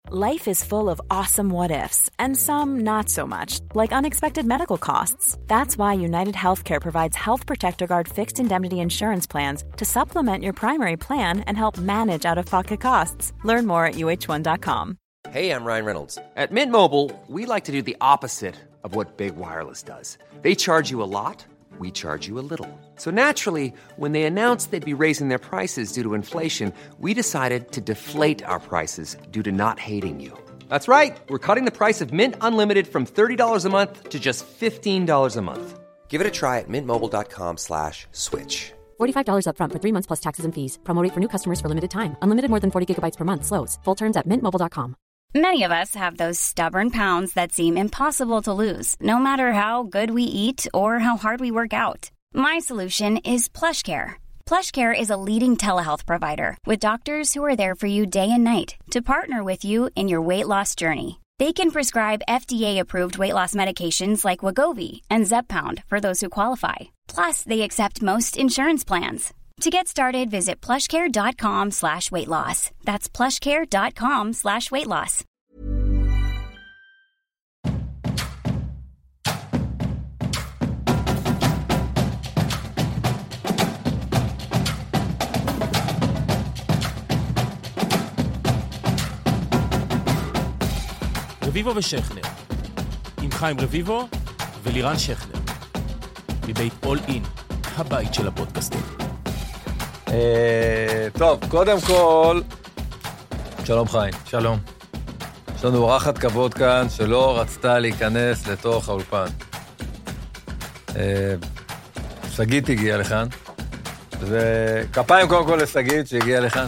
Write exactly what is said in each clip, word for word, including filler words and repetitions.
Life is full of awesome what-ifs, and some not so much, like unexpected medical costs. That's why United Healthcare provides Health Protector Guard fixed indemnity insurance plans to supplement your primary plan and help manage out-of-pocket costs. Learn more at U H one dot com. Hey, I'm Ryan Reynolds. At Mint Mobile, we like to do the opposite of what Big Wireless does. They charge you a lot, we charge you a little. So naturally, when they announced they'd be raising their prices due to inflation, we decided to deflate our prices due to not hating you. That's right. We're cutting the price of Mint Unlimited from thirty dollars a month to just fifteen dollars a month. Give it a try at mintmobile.com slash switch. forty-five dollars up front for three months plus taxes and fees. Promo rate for new customers for limited time. Unlimited more than forty gigabytes per month. Slows full terms at mint mobile dot com. Many of us have those stubborn pounds that seem impossible to lose, no matter how good we eat or how hard we work out. My solution is PlushCare. PlushCare is a leading telehealth provider with doctors who are there for you day and night to partner with you in your weight loss journey. They can prescribe F D A-approved weight loss medications like Wegovy and Zepbound for those who qualify. Plus, they accept most insurance plans. To get started, visit plushcare.com slash weight loss. That's plushcare.com slash weight loss. רביבו ושכנר, עם חיים רביבו ולירן שכנר, מבית אול אין, הבית של הפודקאסטים. טוב, קודם כל, שלום חיים. שלום. יש לנו אורחת כבוד כאן שלא רצתה להיכנס לתוך האולפן. סגית הגיעה לכאן, וכפיים קודם כל לסגית שהגיעה לכאן.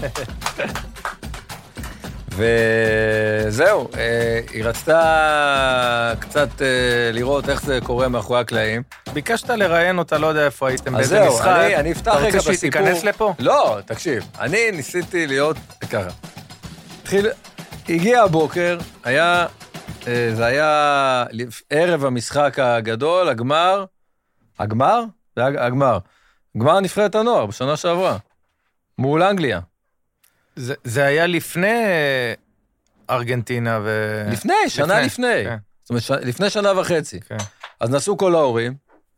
וזהו, היא רצתה קצת לראות איך זה קורה מאחורי הקלעים. ביקשת לראיין אותה, לא יודע איפה הייתם, באיזה משחק. אז זהו, אני אפתח רגע בסיפור. אתה רוצה שהיא תיכנס לפה? לא, תקשיב, אני ניסיתי להיות ככה. התחיל, הגיע הבוקר, היה, זה היה ערב המשחק הגדול, הגמר, הגמר? זה הגמר. גמר נבחרת הנוער בשנה שעברה, מול אנגליה. זה, זה היה לפני ארגנטינה ו... לפני, שנה לפני. לפני. כן. זאת אומרת, ש... לפני שנה וחצי. כן. אז נסעו כל ההורים,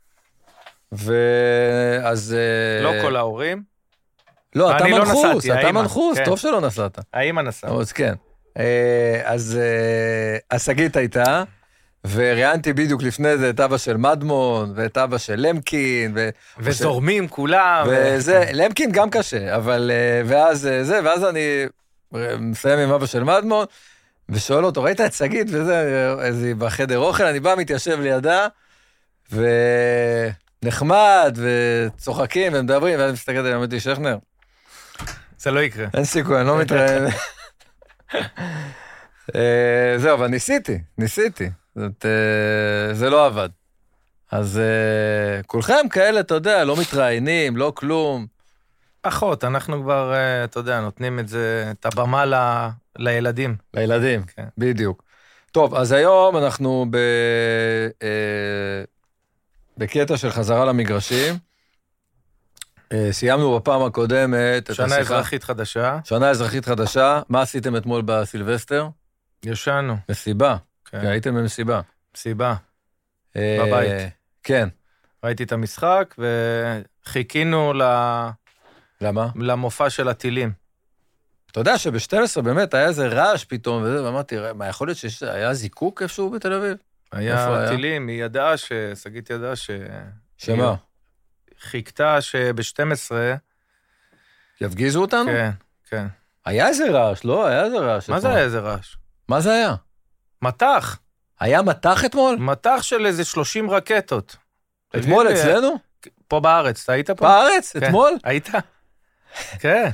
ואז... לא כל ההורים? לא, אתה מנחוס, לא נסעתי, אתה מנחוס, כן. טוב שלא נסעת. האמא נסעת. אז כן. אז הסגית הייתה, וראיינתי בדיוק לפני זה את אבא של מדמון, ואת אבא של למקין, ו... וזורמים כולם. וזה, ו... למקין גם קשה, אבל, ואז זה, ואז אני מסיים עם אבא של מדמון, ושואל אותו, ראית את סגית וזה, איזה בחדר אוכל, אני בא, מתיישב לידה, ונחמד, וצוחקים, ומדברים, ואני מסתכל עליהם, אמרתי, שכנר. זה לא יקרה. אין סיכוי, אני לא מתראה. זהו, אבל ניסיתי, ניסיתי. זאת, זה לא עבד. אז כולכם כאלה, אתה יודע, לא מתראיינים, לא כלום. אחות, אנחנו כבר, אתה יודע, נותנים את זה, את הבמה ל, לילדים. לילדים, כן. בדיוק. טוב, אז היום אנחנו ב, בקטע של חזרה למגרשים. סיימנו בפעם הקודמת. שנה אזרחית חדשה. שנה אזרחית חדשה. מה עשיתם אתמול בסילבסטר? ישנו. מסיבה. כן. הייתם במסיבה. מסיבה. בבית. כן. ראיתי את המשחק וחיכינו ל... למה? למופע של הטילים. אתה יודע שב-שתים עשרה באמת היה איזה רעש פתאום, וזה, ואמרתי, מה יכול להיות שהיה זיקוק איפשהו בתל אביב? היה טילים, היא ידעה ש... סגית ידעה ש... שמה? חיכתה שב-שתים עשרה... יפגיזו אותנו? כן, כן. היה איזה רעש, לא? היה איזה רעש. מה זה היה איזה רעש? מה זה היה? מתח. היה מתח אתמול? מתח של איזה שלושים רקטות. אתמול אצלנו? פה בארץ, אתה היית פה? בארץ? אתמול? היית? כן.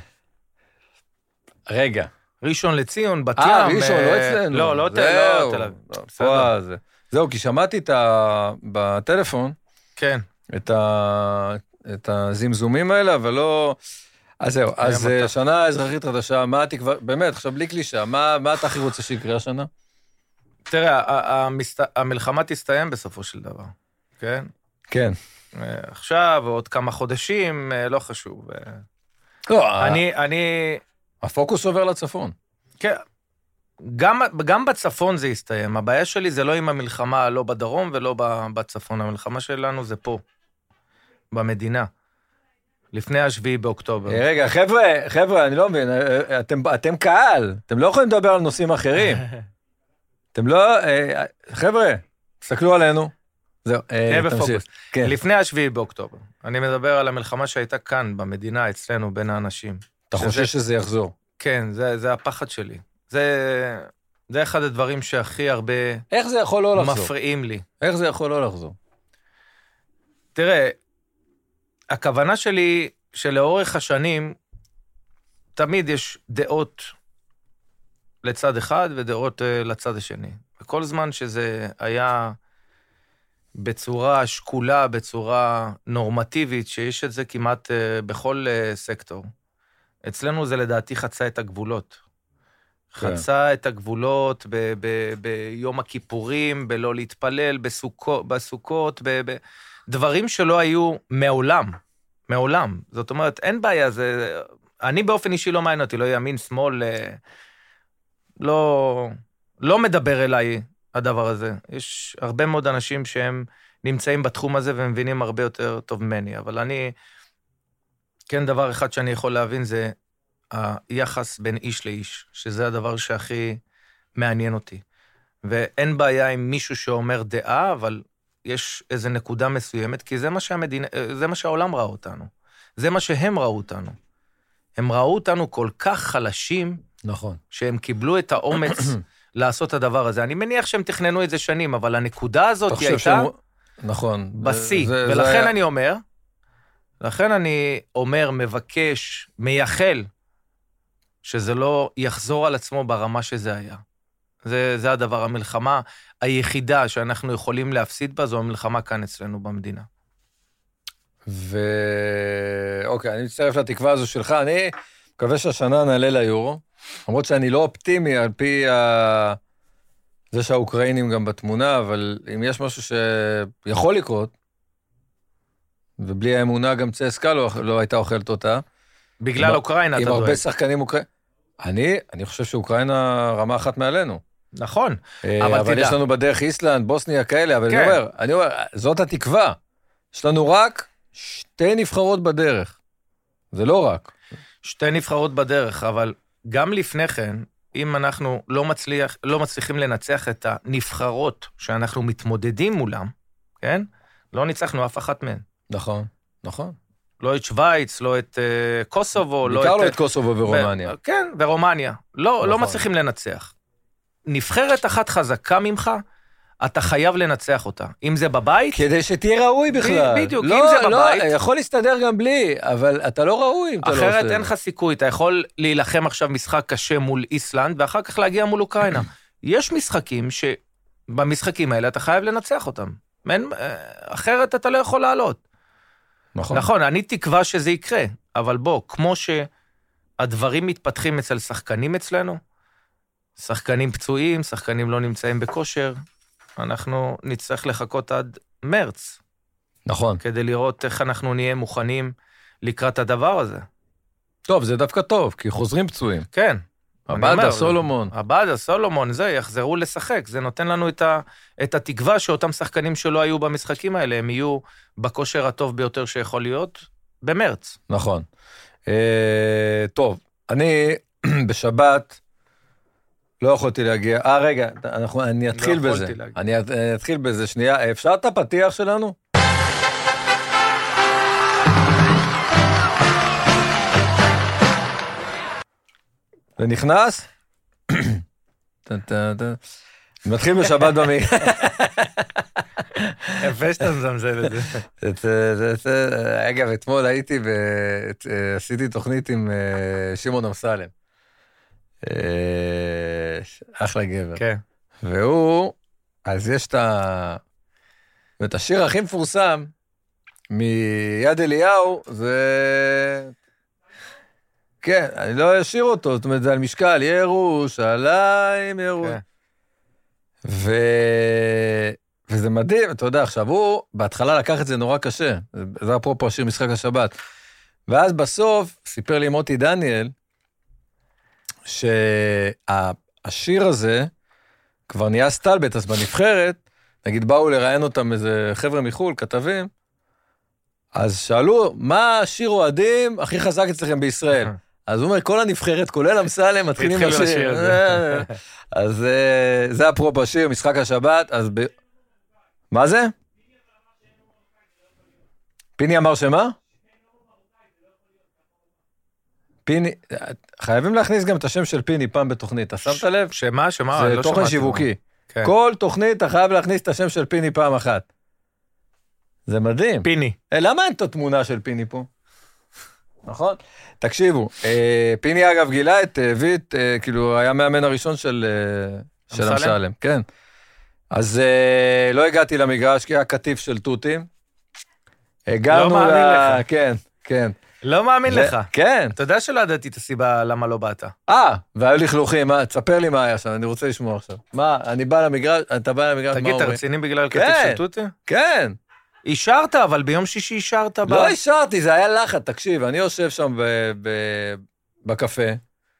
רגע. ראשון לציון, בת ים. אה, ראשון, לא אצלנו. לא, לא תל אביב. בסדר. זהו, כי שמעתי בטלפון, כן. את הזמזומים האלה, אבל לא... אז זהו, אז שנה אזרחית חדשה, מה התקווה, באמת, עכשיו בלי קלישה, מה אתה הכי רוצה שיקרה השנה? תראה, המלחמה תסתיים בסופו של דבר, כן? כן. עכשיו, עוד כמה חודשים, לא חשוב. לא, אני, אני... הפוקוס עובר לצפון. כן, גם, גם בצפון זה יסתיים. הבעיה שלי זה לא עם המלחמה, לא בדרום ולא בצפון. המלחמה שלנו זה פה, במדינה. לפני השביעי באוקטובר. רגע, חבר'ה, חבר'ה, אני לא מבין, אתם, אתם קהל, אתם לא יכולים לדבר על נושאים אחרים. אתם לא, חבר'ה, תסתכלו עלינו. זהו, תמשיך. כן. לפני השביעי באוקטובר. אני מדבר על המלחמה שהייתה כאן, במדינה, אצלנו, בין האנשים. אתה שזה, חושב שזה יחזור? כן, זה, זה הפחד שלי. זה, זה אחד הדברים שהכי הרבה... איך זה יכול לא לחזור? מפריעים לי. איך זה יכול לא לחזור? תראה, הכוונה שלי, שלאורך השנים, תמיד יש דעות לצד אחד ודעות לצד השני. וכל זמן שזה היה בצורה שקולה, בצורה נורמטיבית, שיש את זה כמעט בכל סקטור. אצלנו זה לדעתי חצה את הגבולות. חצה את הגבולות ב- ב- ביום הכיפורים, בלא להתפלל, בסוכות, בסוכות ב- ב- דברים שלא היו מעולם, מעולם. זאת אומרת, אין בעיה, זה, אני באופן אישי לא מעניין אותי, לא ימין, שמאל, לא, לא מדבר אליי הדבר הזה. יש הרבה מאוד אנשים שהם נמצאים בתחום הזה ומבינים הרבה יותר טוב ממני, אבל אני, כן, דבר אחד שאני יכול להבין זה היחס בין איש לאיש, שזה הדבר שהכי מעניין אותי. ואין בעיה עם מישהו שאומר דעה, אבל יש איזו נקודה מסוימת, כי זה מה שהמדינה, זה מה שהעולם ראה אותנו. זה מה שהם ראו אותנו. הם ראו אותנו כל כך חלשים, נכון. שהם קיבלו את האומץ לעשות את הדבר הזה. אני מניח שהם תכננו את זה שנים, אבל הנקודה הזאת היא הייתה שהם... נכון. בסי. ולכן זה... אני אומר, לכן אני אומר, מבקש, מייחל, שזה לא יחזור על עצמו ברמה שזה היה. זה, זה הדבר, המלחמה היחידה שאנחנו יכולים להפסיד בה, זו המלחמה כאן אצלנו במדינה. ו... אוקיי, אני מצטרף לתקווה הזו שלך, אני מקווה שהשנה נעלה ליורו, למרות שאני לא אופטימי על פי ה... זה שהאוקראינים גם בתמונה, אבל אם יש משהו שיכול לקרות, ובלי האמונה גם צסקה לא, לא הייתה אוכלת אותה. בגלל אוקראינה, אתה דואג. עם הרבה שחקנים אוקראינה. אני, אני חושב שאוקראינה רמה אחת מעלינו. נכון. אבל, אבל יש לנו בדרך איסלנד, בוסניה כאלה, אבל כן. אני אומר, אני אומר, זאת התקווה. יש לנו רק שתי נבחרות בדרך. זה לא רק. שתי נבחרות בדרך, אבל גם לפני כן, אם אנחנו לא, מצליח, לא מצליחים לנצח את הנבחרות שאנחנו מתמודדים מולם, כן? לא ניצחנו אף אחת מהן. נכון, נכון. לא את שוויץ, לא את uh, קוסובו. בעיקר לא את, את קוסובו ורומניה. ו... כן, ורומניה. לא, נכון. לא מצליחים לנצח. נבחרת אחת חזקה ממך, אתה חייב לנצח אותה. אם זה בבית... כדי שתהיה ראוי בכלל. בדיוק, לא, אם זה בבית... לא, יכול להסתדר גם בלי, אבל אתה לא ראוי אם אתה לא עושה. אחרת אין לך סיכוי, אתה יכול להילחם עכשיו משחק קשה מול איסלנד, ואחר כך להגיע מול אוקראינה. יש משחקים שבמשחקים האלה אתה חייב לנצח אותם. אחרת אתה לא יכול לעלות. נכון. נכון, אני תקווה שזה יקרה, אבל בוא, כמו שהדברים מתפתחים אצל שחקנים אצלנו, שחקנים פצועים, שחקנים לא נמצאים בכושר, אנחנו נצטרך לחכות עד מרץ. נכון. כדי לראות איך אנחנו נהיה מוכנים לקראת הדבר הזה. טוב, זה דווקא טוב, כי חוזרים פצועים. כן. עבדה, סולומון. עבדה, סולומון, זה, יחזרו לשחק. זה נותן לנו את, ה, את התקווה שאותם שחקנים שלא היו במשחקים האלה, הם יהיו בכושר הטוב ביותר שיכול להיות במרץ. נכון. אה, טוב, אני בשבת לא יכולתי להגיע. אה, רגע, אנחנו, אני אתחיל לא בזה. אני, אני אתחיל בזה. שנייה, אפשר את הפתיח שלנו? זה נכנס? מתחיל בשבת במי. יפה שאתה מזמזל את זה. אגב, אתמול הייתי, עשיתי תוכנית עם שמעון אמסלם. אחלה גבר. כן. והוא, אז יש את השיר הכי מפורסם, מיד אליהו, זה... כן, אני לא אשאיר אותו, זאת אומרת, זה על משקל, ירושלים, ירושלים. ו... וזה מדהים, אתה יודע, עכשיו הוא, בהתחלה לקח את זה נורא קשה, זה אפרופו השיר משחק השבת, ואז בסוף סיפר לי מוטי דניאל, השיר הזה כבר נהיה סטלבט, אז בנבחרת, נגיד באו לראיין אותם איזה חבר'ה מחול, כתבים, אז שאלו, מה השיר אוהדים הכי חזק אצלכם בישראל? אז הוא אומר, כל הנבחרת, כולל אמסלם, מתחילים לשיר. אז זה אפרופו השיר, משחק השבת, אז ב... מה זה? פיני אמר שמה? פיני, חייבים להכניס גם את השם של פיני פעם בתוכנית, אתה שמת לב? שמה? שמה? זה תוכן שיווקי. כל תוכנית אתה חייב להכניס את השם של פיני פעם אחת. זה מדהים. פיני. למה אין את התמונה של פיני פה? נכון? תקשיבו, פיני אגב גילה את ויט, כאילו היה מאמן הראשון של אמסלם. כן. אז לא הגעתי למגרש, כי היה כתיף של תותים. לא מאמין לך. כן, כן. לא מאמין לך. כן. אתה יודע שלא ידעתי את הסיבה למה לא באת. אה, והיו לכלוכים, תספר לי מה היה שם, אני רוצה לשמוע עכשיו. מה, אני בא למגרש, אתה בא למגרש, מה תגיד, אומרים? אתה רציני בגלל כתיף של תותים? כן. אישרת, אבל ביום שישי אישרת. לא אישרתי, זה היה לחץ, תקשיב, אני יושב שם בקפה,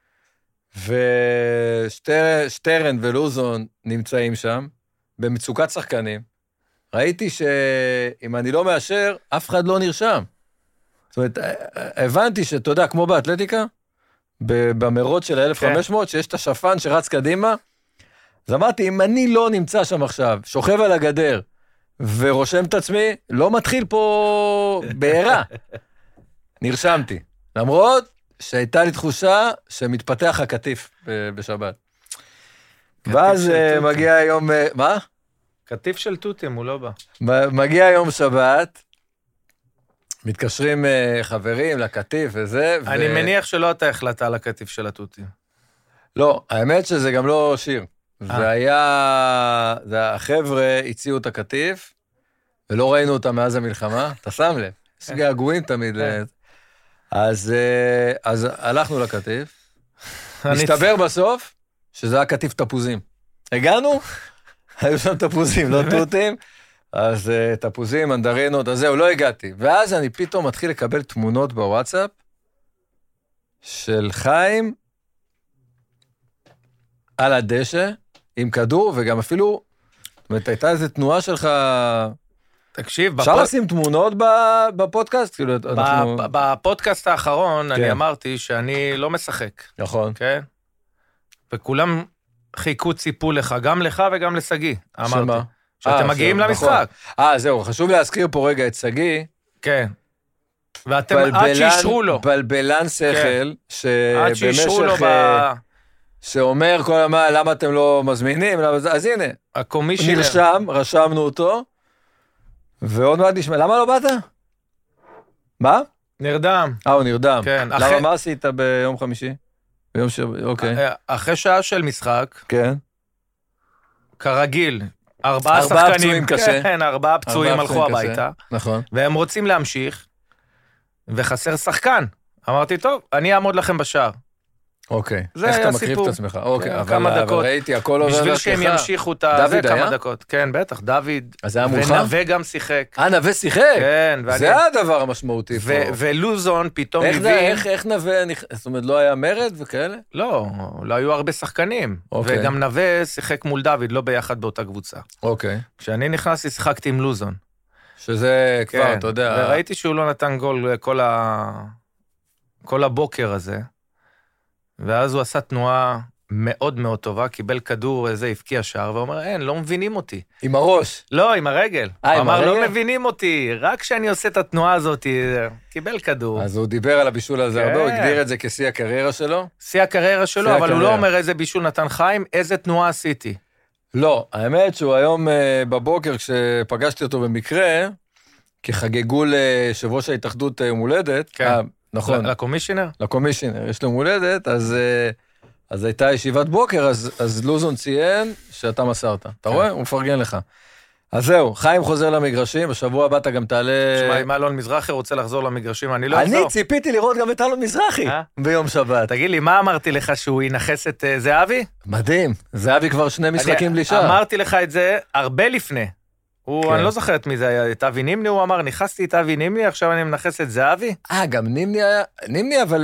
ושטרן ולוזון נמצאים שם, במצוקת שחקנים. ראיתי שאם אני לא מאשר, אף אחד לא נרשם. זאת אומרת, הבנתי שאתה יודע, כמו באתלטיקה, במרות של ה-אלף וחמש מאות, שיש את השפן שרץ קדימה, אז אמרתי, אם אני לא נמצא שם עכשיו, שוכב על הגדר, ורושם את עצמי, לא מתחיל פה בעירה. נרשמתי. למרות שהייתה לי תחושה שמתפתח הכתיף בשבת. ואז מגיע היום, מה? כתיף של תותים, הוא לא בא. מגיע יום שבת, מתקשרים חברים לכתיף וזה. אני מניח שלא אתה החלטה על הכתיף של התותים. לא, האמת שזה גם לא שיר. זה היה, החבר'ה הציעו את הכתיף, ולא ראינו אותה מאז המלחמה, אתה שם לב, יש געגועים תמיד. אז הלכנו לכתיף, מסתבר בסוף שזה היה כתיף תפוזים. הגענו, היו שם תפוזים, לא תותים, אז תפוזים, מנדרינות, אז זהו, לא הגעתי. ואז אני פתאום מתחיל לקבל תמונות בוואטסאפ, של חיים, על הדשא, עם כדור, וגם אפילו, זאת אומרת, הייתה איזו תנועה שלך... תקשיב, אפשר לשים תמונות בפודקאסט? כאילו, אנחנו... בפודקאסט האחרון, אני אמרתי שאני לא משחק. נכון. כן? וכולם חיכו ציפו לך, גם לך וגם לסגי, אמרתי. שאתם מגיעים למשחק. אה, זהו, חשוב להזכיר פה רגע את סגי. כן. ואתם עד שישרו לו. בלבלן שכל, עד שישרו לו ב... שאומר כל הזמן, למה אתם לא מזמינים? אז הנה, נרשם, רשמנו אותו, ועוד מעט נשמע, למה לא באת? מה? נרדם. אה, הוא נרדם. כן. למה, מה עשית ביום חמישי? ביום ש... אוקיי. אחרי שעה של משחק, כן. כרגיל, ארבעה ארבעה שחקנים, פצועים קשה. כן, ארבעה פצועים הלכו הביתה. נכון. והם רוצים להמשיך, וחסר שחקן. אמרתי, טוב, אני אעמוד לכם בשער. אוקיי. זה איך היה אתה מקריב סיפור. את עצמך? אוקיי, אבל, כמה אבל דקות. ראיתי, הכל עובר בשביל דרכך. שהם ימשיכו את זה כמה דקות. כן, בטח, דוד. אז זה היה מולך? ונווה גם שיחק. אה, נווה שיחק? כן. ואני... זה הדבר המשמעותי פה. ולוזון פתאום איך, הבין... איך, איך נווה, זאת אומרת, לא היה מרד וכאלה? לא, לא היו הרבה שחקנים. אוקיי. וגם נווה שיחק מול דוד, לא ביחד באותה קבוצה. אוקיי. כשאני נכנסתי, שיחקתי עם לוזון. שזה כבר, כן. אתה יודע... וראיתי שהוא לא נתן גול כל, ה... כל הבוקר הזה. ואז הוא עשה תנועה מאוד מאוד טובה, קיבל כדור, איזה הבקיע שער, ואומר, אין, לא מבינים אותי. עם הראש. לא, עם הרגל. אה, הוא עם אמר, הרגל? לא מבינים אותי, רק כשאני עושה את התנועה הזאת, קיבל כדור. אז הוא דיבר על הבישול הזה כן. הרבה, הוא הגדיר את זה כשיא הקריירה שלו? שיא הקריירה שלו, שיא אבל הקריירה. הוא לא אומר איזה בישול נתן חיים, איזה תנועה עשיתי. לא, האמת שהוא היום אה, בבוקר, כשפגשתי אותו במקרה, כי חגגו ליושב ראש ההתאחדות יום הולדת, כן. אה, נכון, לקומישיונר? לקומישיונר, יש לו יום הולדת, אז... אה, אז הייתה ישיבת בוקר, אז, אז לוזון ציין שאתה מסרת. אתה רואה? הוא מפרגן לך. אז זהו, חיים חוזר למגרשים, בשבוע הבא אתה גם תעלה... תשמע, אם אלון מזרחי רוצה לחזור למגרשים, אני לא אחזור. אני ציפיתי לראות גם את אלון מזרחי ביום שבת. תגיד לי, מה אמרתי לך שהוא ינחס את זהבי? מדהים, זהבי כבר שני משחקים בלי שער. אמרתי לך את זה הרבה לפני. הוא, אני לא זוכר את מי זה היה, את אבי נימני, הוא אמר, נכנסתי את אבי נימני, עכשיו אני מנחס את זהבי. אה, גם נימני היה... נימני, אבל...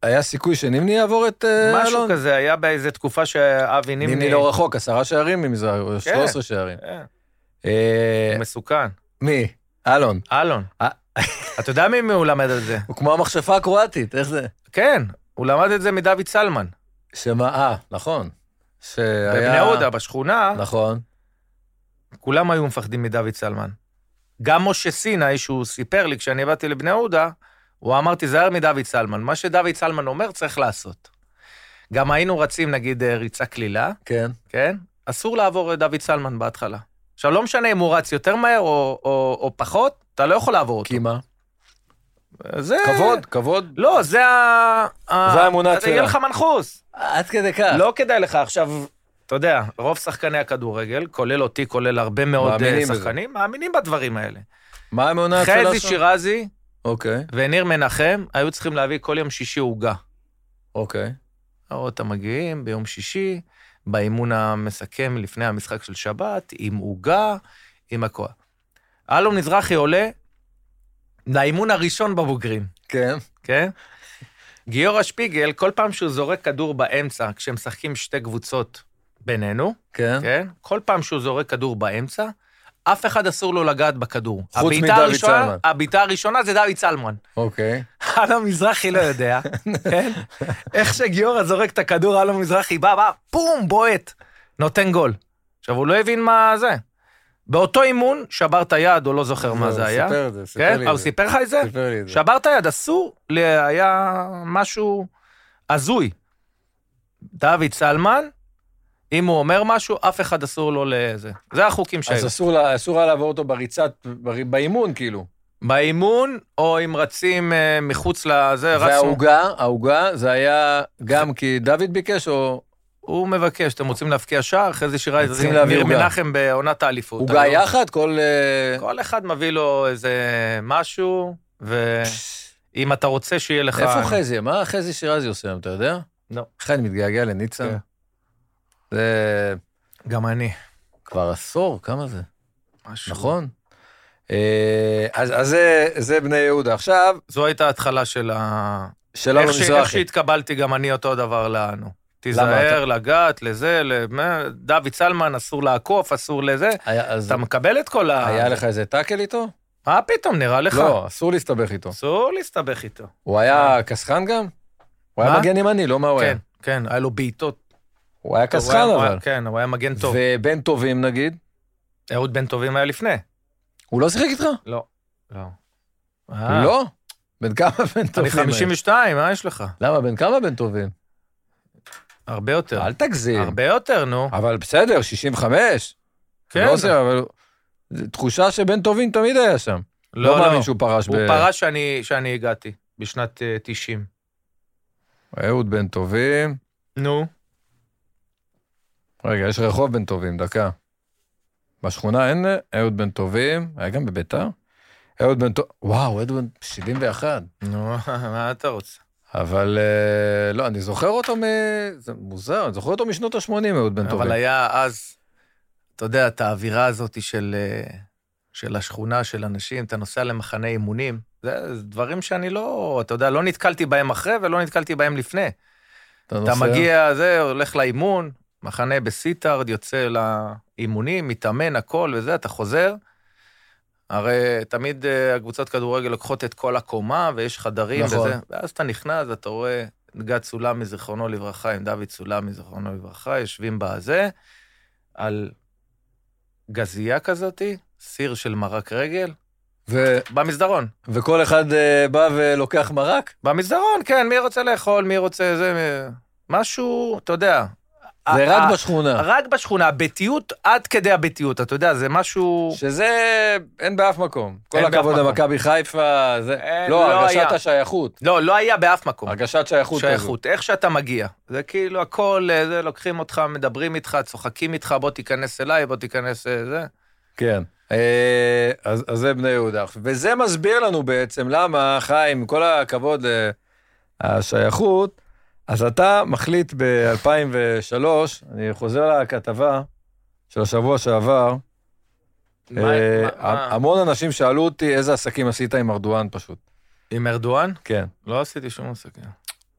היה סיכוי שנימני יעבור את אלון? משהו כזה, היה באיזו תקופה שאבי נימני... נימני לא רחוק, עשרה שערים ממזרח, שלוש עשרה שערים. הוא מסוכן. מי? אלון. אלון. אתה יודע מי הוא למד על זה? הוא כמו המכשפה הקרואטית, איך זה? כן, הוא למד את זה מדוד סלמן. שמה, אה, נכון. בבני יהודה, בשכונה. נכון. כולם היו מפחדים מדוד סלמן. גם משה סיני, שהוא סיפר לי, כשאני באתי לבני יהודה, הוא אמר, תיזהר מדוד סלמן. מה שדוד סלמן אומר, צריך לעשות. גם היינו רצים, נגיד, ריצה כלילה. כן. כן? אסור לעבור דוד סלמן בהתחלה. עכשיו, לא משנה אם הוא רץ יותר מהר או, או, או פחות, אתה לא יכול לעבור אותו. כי מה? זה... כבוד, כבוד. לא, זה ה... זה האמונה שלה. יהיה לך מנחוס. עד כדי כך. לא כדאי לך. עכשיו, אתה יודע, רוב שחקני הכדורגל, כולל אותי, כולל הרבה מאוד שחקנים, בזה. מאמינים בדברים האלה. מה האמונה שלך? חזי שירזי אוקיי. וניר מנחם היו צריכים להביא כל יום שישי עוגה. אוקיי. אותם מגיעים ביום שישי, באימון המסכם לפני המשחק של שבת, עם עוגה, עם הכל. אלון מזרחי עולה לאימון הראשון בבוגרים. כן. כן? גיורא שפיגל, כל פעם שהוא זורק כדור באמצע, כשהם משחקים שתי קבוצות בינינו, כן. כן? כל פעם שהוא זורק כדור באמצע, אף אחד אסור לו לגעת בכדור. חוץ מדוד סלמן. הביתה הראשונה זה דוד סלמן. אוקיי. אלון מזרחי לא יודע, כן? איך שגיורא זורק את הכדור, אלון מזרחי בא, בא, פום, בועט, נותן גול. עכשיו, הוא לא הבין מה זה. באותו אימון, שבר את היד, או לא זוכר מה זה היה. הוא סיפר את זה, סיפר לי את זה. הוא סיפר לך את זה? סיפר לי את זה. שבר את היד, אסור, היה משהו הזוי. דוד סלמן, אם הוא אומר משהו, אף אחד אסור לו לזה. זה החוקים שהיו. אז אסור, אסור היה לעבור אותו בריצת, באימון כאילו. באימון, או אם רצים מחוץ לזה, רצנו. וההוגה, ההוגה, זה היה גם כי דוד ביקש, או... הוא מבקש, אתם רוצים להפקיע שער, אחרי זה שירה איזה ניר מנחם בעונת האליפות. הוגה יחד, כל... כל אחד מביא לו איזה משהו, ואם אתה רוצה שיהיה לך... איפה חזי? מה חזי שירזי עושה, אתה יודע? לא. איך אני מתגעגע לניצן? זה... גם אני. כבר עשור, כמה זה? משהו. נכון? אז זה, זה בני יהודה. עכשיו... זו הייתה ההתחלה של ה... שלנו מזרחי. איך שהתקבלתי גם אני אותו דבר לנו. תיזהר, לגעת, לזה, דוד סלמן, אסור לעקוף, אסור לזה. אתה מקבל את כל ה... היה לך איזה טאקל איתו? מה פתאום, נראה לך? לא, אסור להסתבך איתו. אסור להסתבך איתו. הוא היה כסחן גם? הוא היה מגן ימני, לא מה הוא היה? כן, כן, היה לו בעיטות. הוא היה כסחן אבל. כן, הוא היה מגן טוב. ובן טובים נגיד? אהוד בן טובים היה לפני. הוא לא שיחק איתך? לא. לא. לא? בן כמה בן טובים? אני חמישים ושתיים, מה יש לך? למה, בן כמה בן טובים? הרבה יותר. אל תגזים. הרבה יותר, נו. אבל בסדר, שישים וחמש. כן. לא עושה, אבל... תחושה שבן טובים תמיד היה שם. לא מאמין שהוא פרש. הוא פרש שאני הגעתי, בשנת תשעים. אהוד בן טובים. נו. רגע, יש רחוב בן טובים, דקה. בשכונה אין אהוד בן טובים, היה גם בביתר. אהוד בן טובים, וואו, אהוד בן שבעים ואחת. נו, מה אתה רוצה? אבל לא, אני זוכר אותו מ... זה מוזר, אני זוכר אותו משנות ה-שמונים, אהוד בן טובים. אבל היה אז, אתה יודע, את האווירה הזאת של, של השכונה, של אנשים, אתה נוסע למחנה אימונים, זה דברים שאני לא, אתה יודע, לא נתקלתי בהם אחרי ולא נתקלתי בהם לפני. אתה, אתה מגיע, זה, הולך לאימון, מחנה בסיטארד, יוצא לאימונים, מתאמן, הכל וזה, אתה חוזר, הרי תמיד הקבוצות כדורגל לוקחות את כל הקומה, ויש חדרים נכון. וזה, ואז אתה נכנס, אתה רואה גד סולמי זיכרונו לברכה, עם דוד סולמי זיכרונו לברכה, יושבים בזה, על גזייה כזאת, סיר של מרק רגל, ו... במסדרון. וכל אחד uh, בא ולוקח מרק? במסדרון, כן, מי רוצה לאכול, מי רוצה זה, מי... משהו, אתה יודע. זה רק בשכונה. רק בשכונה, הביתיות עד כדי הביתיות, אתה יודע, זה משהו... שזה אין באף מקום. כל הכבוד למכבי חיפה, זה... לא, הרגשת השייכות. לא, לא היה באף מקום. הרגשת שייכות. שייכות, איך שאתה מגיע. זה כאילו הכל, זה, לוקחים אותך, מדברים איתך, צוחקים איתך, בוא תיכנס אליי, בוא תיכנס זה. כן. אז, אז זה בני יהודה. וזה מסביר לנו בעצם למה, חיים, עם כל הכבוד השייכות, אז אתה מחליט ב-אלפיים ושלוש, אני חוזר לכתבה של השבוע שעבר, מה, אה, מה, המון אנשים שאלו אותי איזה עסקים עשית עם ארדואן פשוט. עם ארדואן? כן. לא עשיתי שום עסקים.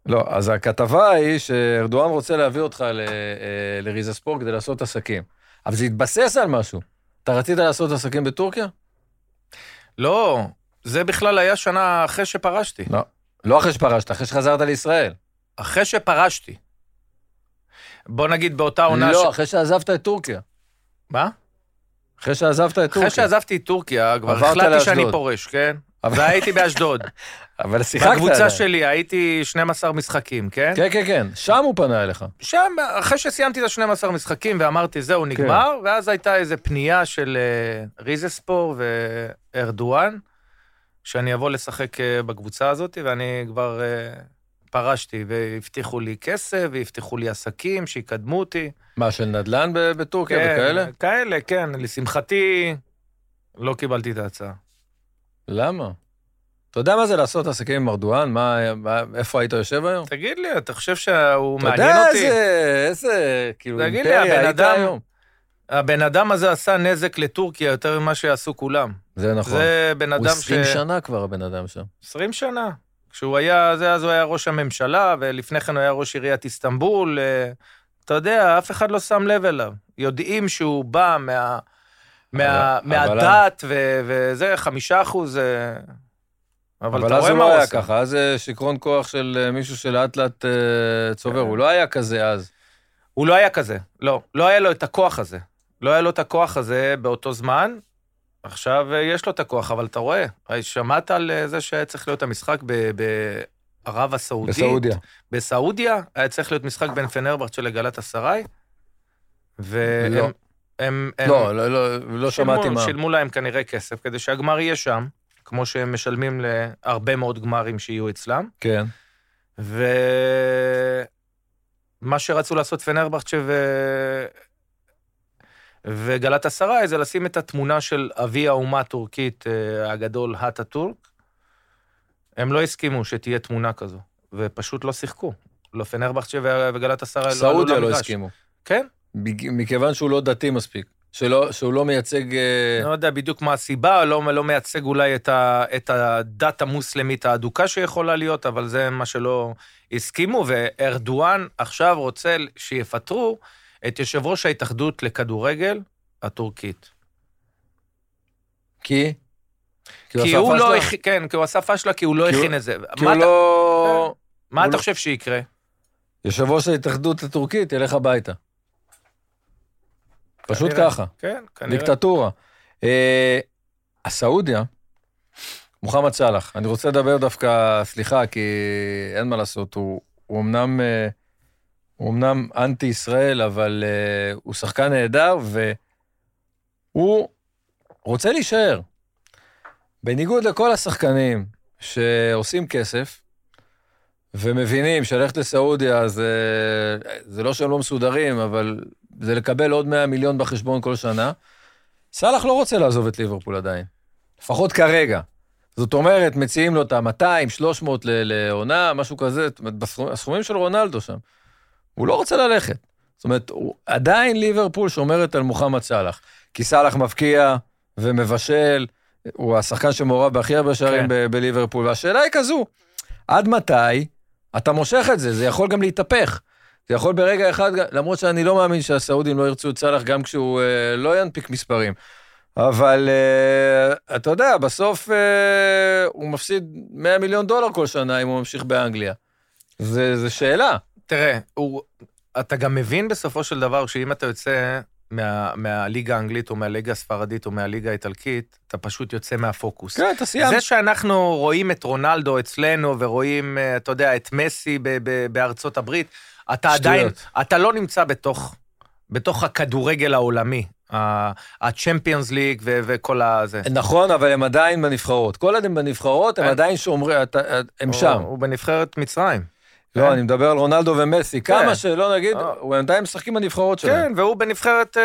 לא, אז הכתבה היא שארדואן רוצה להביא אותך לריזה ספורט כדי לעשות עסקים. אבל זה התבסס על משהו. אתה רצית לעשות עסקים בטורקיה? לא, זה בכלל היה שנה אחרי שפרשתי. לא, לא אחרי שפרשת, אחרי שחזרת לישראל. אחרי שפרשתי. בוא נגיד באותה עונה... לא, אחרי שעזבת את טורקיה. מה? אחרי שעזבת את טורקיה. אחרי שעזבתי את טורקיה, כבר החלטתי שאני פורש, כן? והייתי באשדוד. אבל שיחקת עדיין. בקבוצה שלי הייתי שנים עשר משחקים, כן? כן, כן, כן. שם הוא פנה אליך. שם, אחרי שסיימתי את ה-שנים עשר משחקים ואמרתי, זהו, נגמר, ואז הייתה איזו פנייה של ריזספור וארדואן, שאני אבוא לשחק בקבוצה הזאת, ואני כבר פרשתי, והבטיחו לי כסף, והבטיחו לי עסקים, שיקדמו אותי. מה, של נדל"ן בטורקיה וכאלה? כאלה, כן. לשמחתי, לא קיבלתי את ההצעה. למה? אתה יודע מה זה לעשות עסקים עם ארדואן? מה, איפה היית יושב היום? תגיד לי, אתה חושב שהוא מעניין אותי? אותי? אתה יודע, איזה, איזה, כאילו, אימפריה היית היום. הבן אדם הזה עשה נזק לטורקיה יותר ממה שעשו כולם. זה נכון. זה בן אדם ש... הוא עשרים שנה כבר הבן אדם שם. עשרים שנה. כשהוא היה, זה, אז הוא היה ראש הממשלה, ולפני כן הוא היה ראש עיריית איסטנבול. אתה יודע, אף אחד לא שם לב אליו. יודעים שהוא בא מה, מה, מהדת, ו, וזה חמישה אחוז... אבל, אבל אז הוא לא היה ככה, אז זה שיקרון כוח של מישהו שלאט לאט צובר, הוא לא היה כזה אז. הוא לא היה כזה, לא, לא היה לו את הכוח הזה, לא היה לו את הכוח הזה באותו זמן, עכשיו יש לו את הכוח, אבל אתה רואה, שמעת על זה שהיה צריך להיות המשחק בערב הסעודית, בסעודיה. בסעודיה, היה צריך להיות משחק בין פנרבכצ'ה לגלת אסריי, והם... לא, הם, לא, הם, לא, לא, לא שילמו, שמעתי מה. שילמו להם כנראה כסף, כדי שהגמר יהיה שם, כמו שהם משלמים להרבה מאוד גמרים שיהיו אצלם. כן. ומה שרצו לעשות פנרבכצ'ה ו... וגלת אסריי, זה לשים את התמונה של אבי האומה הטורקית הגדול, האטאטורק. הם לא הסכימו שתהיה תמונה כזו, ופשוט לא שיחקו. לא פנרבכצ'ה וגלת אסריי לא עלו למגרש. סעודיה לא הסכימו. כן? מכיוון שהוא לא דתי מספיק. שלא, שהוא לא מייצג... לא יודע בדיוק מה הסיבה, לא, לא מייצג אולי את, ה, את הדת המוסלמית האדוקה שיכולה להיות, אבל זה מה שלא הסכימו, וארדואן עכשיו רוצה שיפטרו את יושב ראש ההתאחדות לכדורגל הטורקית. כי? כי, כי הוא, הוא לא... הכ... כן, כי הוא עשה פשלה, כי הוא לא הכין הוא... את זה. כי הוא אתה... לא... מה הוא אתה לא... חושב שיקרה? יושב ראש ההתאחדות הטורקית ילך הביתה. פשוט כנראה, ככה, כן, כנראה. דיקטטורה. אה, הסעודיה, מוחמד סלאח, אני רוצה לדבר דווקא, סליחה, כי אין מה לעשות, הוא, הוא אמנם, אה, הוא אמנם אנטי ישראל, אבל אה, הוא שחקן נהדר, והוא רוצה להישאר. בניגוד לכל השחקנים שעושים כסף, ומבינים שלכת לסעודיה, זה, זה לא שהם לא מסודרים, אבל זה לקבל עוד מאה מיליון בחשבון כל שנה. סלאח לא רוצה לעזוב את ליברפול עדיין. לפחות כרגע. זאת אומרת, מציעים לו את ה-מאתיים, שלוש מאות לעונה, משהו כזה, הסכומים של רונלדו שם. הוא לא רוצה ללכת. זאת אומרת, הוא, עדיין ליברפול שומרת על מוחמד סלאח. כי סלאח מבקיע ומבשל, הוא השחקן שמעורב בהכי הרבה שערים כן. בליברפול, והשאלה היא כזו, עד מתי אתה מושך את זה? זה יכול גם להתהפך. זה יכול ברגע אחד, למרות שאני לא מאמין שהסעודים לא ירצו את סלאח, גם כשהוא אה, לא ינפיק מספרים. אבל אה, אתה יודע, בסוף אה, הוא מפסיד מאה מיליון דולר כל שנה, אם הוא ממשיך באנגליה. זה, זה שאלה. תראה, הוא, אתה גם מבין בסופו של דבר, שאם אתה יוצא מה, מהליגה האנגלית, או מהליגה הספרדית, או מהליגה האיטלקית, אתה פשוט יוצא מהפוקוס. כן, אתה סיימת. זה שאנחנו רואים את רונלדו אצלנו, ורואים, אתה יודע, את מסי ב, ב, בארצות הברית, אתה שטויות. עדיין, אתה לא נמצא בתוך, בתוך הכדורגל העולמי, ה-Champions League ו- וכל הזה. נכון, אבל הם עדיין בנבחרות. כל עדיין בנבחרות, הם עדיין שומרים, הם שם. הוא בנבחרת מצרים. לא, אני מדבר על רונלדו ומסי. כמה שלא נגיד, הוא עדיין משחקים בנבחרות שלהם. כן, והוא בנבחרת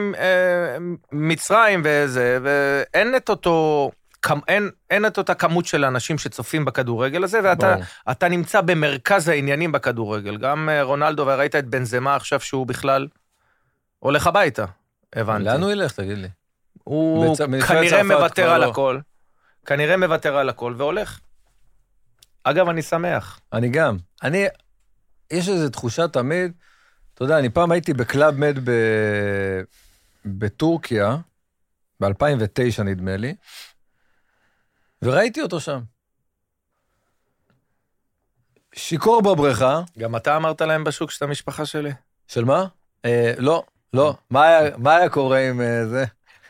מצרים וזה, ואין את אותו... אין, אין את אותה כמות של אנשים שצופים בכדורגל הזה, ואתה אתה נמצא במרכז העניינים בכדורגל. גם רונלדו, וראית את בנזמה עכשיו שהוא בכלל הולך הביתה, הבנתי. לאן הוא ילך, תגיד לי? הוא בצ... כנראה מוותר על לא. הכל, כנראה מוותר על הכל והולך. אגב, אני שמח. אני גם. אני, יש איזו תחושה תמיד, אתה יודע, אני פעם הייתי בקלאב מד ב... בטורקיה, ב-אלפיים ותשע נדמה לי, וראיתי אותו שם. שיקור בבריכה. גם אתה אמרת להם בשוק שאתה משפחה שלי? של מה? אה, לא, לא. מה היה, מה היה קורה עם אה, זה?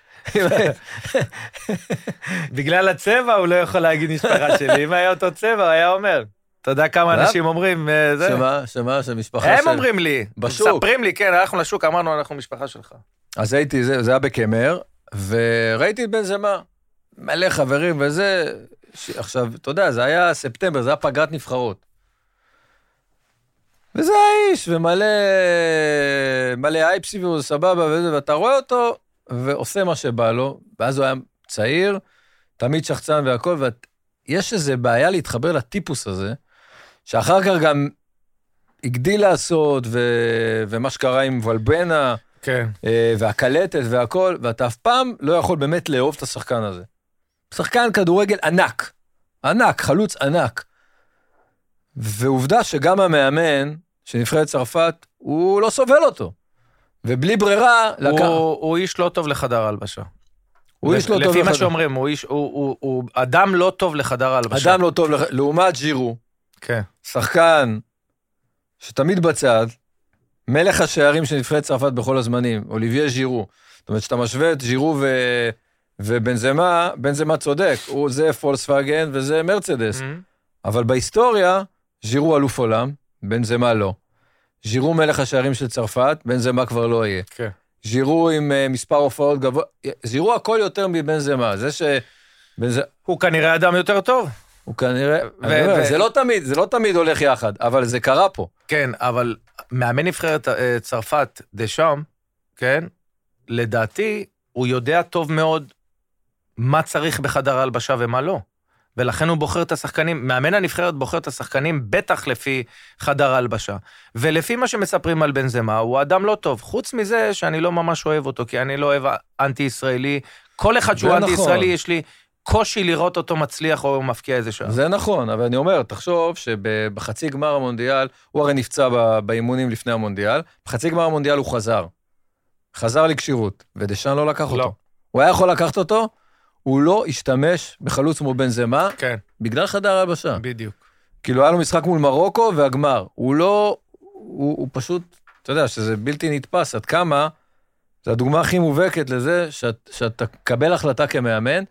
בגלל הצבע הוא לא יכול להגיד משפחה שלי. אם היה אותו צבע, הוא היה אומר. אתה יודע כמה אנשים אומרים זה? שמה? שמה? שמשפחה הם אומרים לי. בשוק. מספרים לי, כן, הלכנו לשוק, אמרנו, אנחנו משפחה שלך. אז הייתי, זה, זה היה בקמר, וראיתי את בן זמה, מלא חברים וזה, ש... עכשיו, אתה יודע, זה היה ספטמבר, זה היה פגרת נבחרות. וזה האיש, ומלא, מלא אייפסי, וזה סבבה וזה, ואתה רואה אותו, ועושה מה שבא לו, ואז הוא היה צעיר, תמיד שחצן והכל, ויש איזו בעיה להתחבר לטיפוס הזה, שאחר כך גם הגדיל לעשות, ו... ומה שקרה עם ולבנה, כן. והקלטת והכל, ואתה אף פעם לא יכול באמת לאהוב את השחקן הזה. שחקן כדורגל ענק, ענק, חלוץ ענק. ועובדה שגם המאמן, שנבחרת צרפת, הוא לא סובל אותו. ובלי ברירה... הוא, לקח... הוא איש לא טוב לחדר הלבשה. הוא איש לא טוב לפי לחדר... מה שאומרים, הוא, איש, הוא, הוא, הוא אדם לא טוב לחדר הלבשה. אדם לא טוב, לח... לעומת ג'ירו, כן. שחקן שתמיד בצד, מלך השערים של נבחרת צרפת בכל הזמנים, אוליביה ז'ירו. זאת אומרת, שאתה משווה את ז'ירו ו... ובנזמה, בנזמה צודק, הוא זה פולקסווגן וזה מרצדס. Mm-hmm. אבל בהיסטוריה, ז'ירו אלוף עולם, בנזמה לא. ז'ירו מלך השערים של צרפת, בנזמה כבר לא יהיה. כן. Okay. ז'ירו עם uh, מספר הופעות גבוה, ז'ירו הכל יותר מבנזמה, זה ש... בנז... הוא כנראה אדם יותר טוב. הוא כנראה, ו- אומר, ו- זה לא תמיד, זה לא תמיד הולך יחד, אבל זה קרה פה. כן, אבל מאמן נבחרת צרפת, דשאם, כן, לדעתי, הוא יודע טוב מאוד מה צריך בחדר ההלבשה ומה לא. ולכן הוא בוחר את השחקנים, מאמן הנבחרת בוחר את השחקנים, בטח לפי חדר ההלבשה. ולפי מה שמספרים על בנזמה, הוא אדם לא טוב. חוץ מזה שאני לא ממש אוהב אותו, כי אני לא אוהב אנטי-ישראלי. כל אחד שהוא אנטי-ישראלי, יש לי קושי לראות אותו מצליח או מפקיע איזה שעה. זה נכון, אבל אני אומר, תחשוב שבחצי גמר המונדיאל, הוא הרי נפצע באימונים לפני המונדיאל, בחצי גמר המונדיאל הוא חזר. חזר לקשירות, ודשאן לא לקח אותו. לא. הוא היה יכול לקחת אותו, הוא לא השתמש בחלוץ כמו בנזמה, כן. בגלל חדר ההלבשה. בדיוק. כאילו היה לו משחק מול מרוקו והגמר. הוא לא, הוא, הוא פשוט, אתה יודע, שזה בלתי נתפס, עד כמה, זו הדוגמה הכי מובהקת לזה, שאת, שאתה קבל החלטה כמאמן,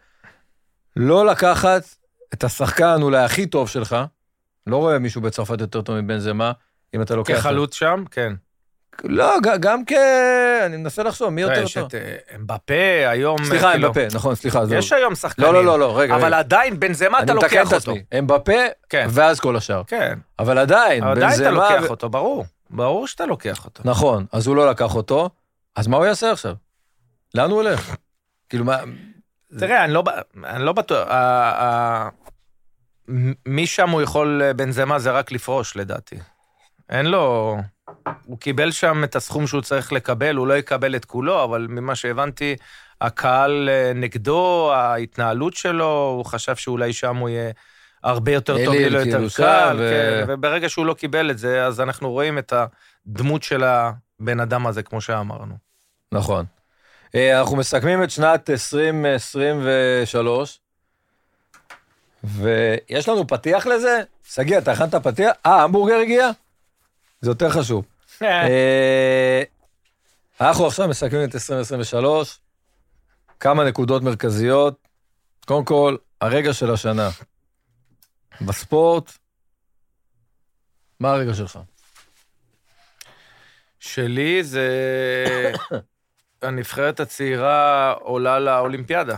לא לקחת את השחקן אולי הכי טוב שלך, לא רואה מישהו בצרפת יותר טוב מבנזמה, אם אתה לוקח... כחלוץ שם, כן. לא, גם כ... אני מנסה לחשוב, מי יותר טוב? יש את אמבפה, היום... סליחה, אמבפה, נכון, סליחה. יש היום שחקנים. לא, לא, לא, רגע. אבל עדיין, בנזמה אתה לוקח אותו. אמבפה, ואז כל השאר. כן. אבל עדיין, בנזמה... עדיין אתה לוקח אותו, ברור. ברור שאתה לוקח אותו. נכון, אז הוא לא לקח אותו, אז מה הוא יעשה עכשיו? לאן הוא הולך? כאילו, מה... תראה, אני לא בטוח... מי שם הוא יכול, בנזמה זה רק לפרוש, לדעתי. אין לו... הוא קיבל שם את הסכום שהוא צריך לקבל, הוא לא יקבל את כולו, אבל ממה שהבנתי, הקהל נגדו, ההתנהלות שלו, הוא חשב שאולי שם הוא יהיה הרבה יותר טוב, יהיה לו יותר קל, ו... כן, וברגע שהוא לא קיבל את זה, אז אנחנו רואים את הדמות של הבן אדם הזה, כמו שאמרנו. נכון. אנחנו מסכמים את שנת עשרים עשרים ושלוש, ויש לנו פתיח לזה? סגי, אתה הכנת פתיח? אה, המבורגר הגיע? זה יותר חשוב. אנחנו עכשיו מסכמים את עשרים עשרים ושלוש, כמה נקודות מרכזיות. קודם כל, הרגע של השנה. בספורט, מה הרגע שלך? שלי זה הנבחרת הצעירה עולה לאולימפיאדה.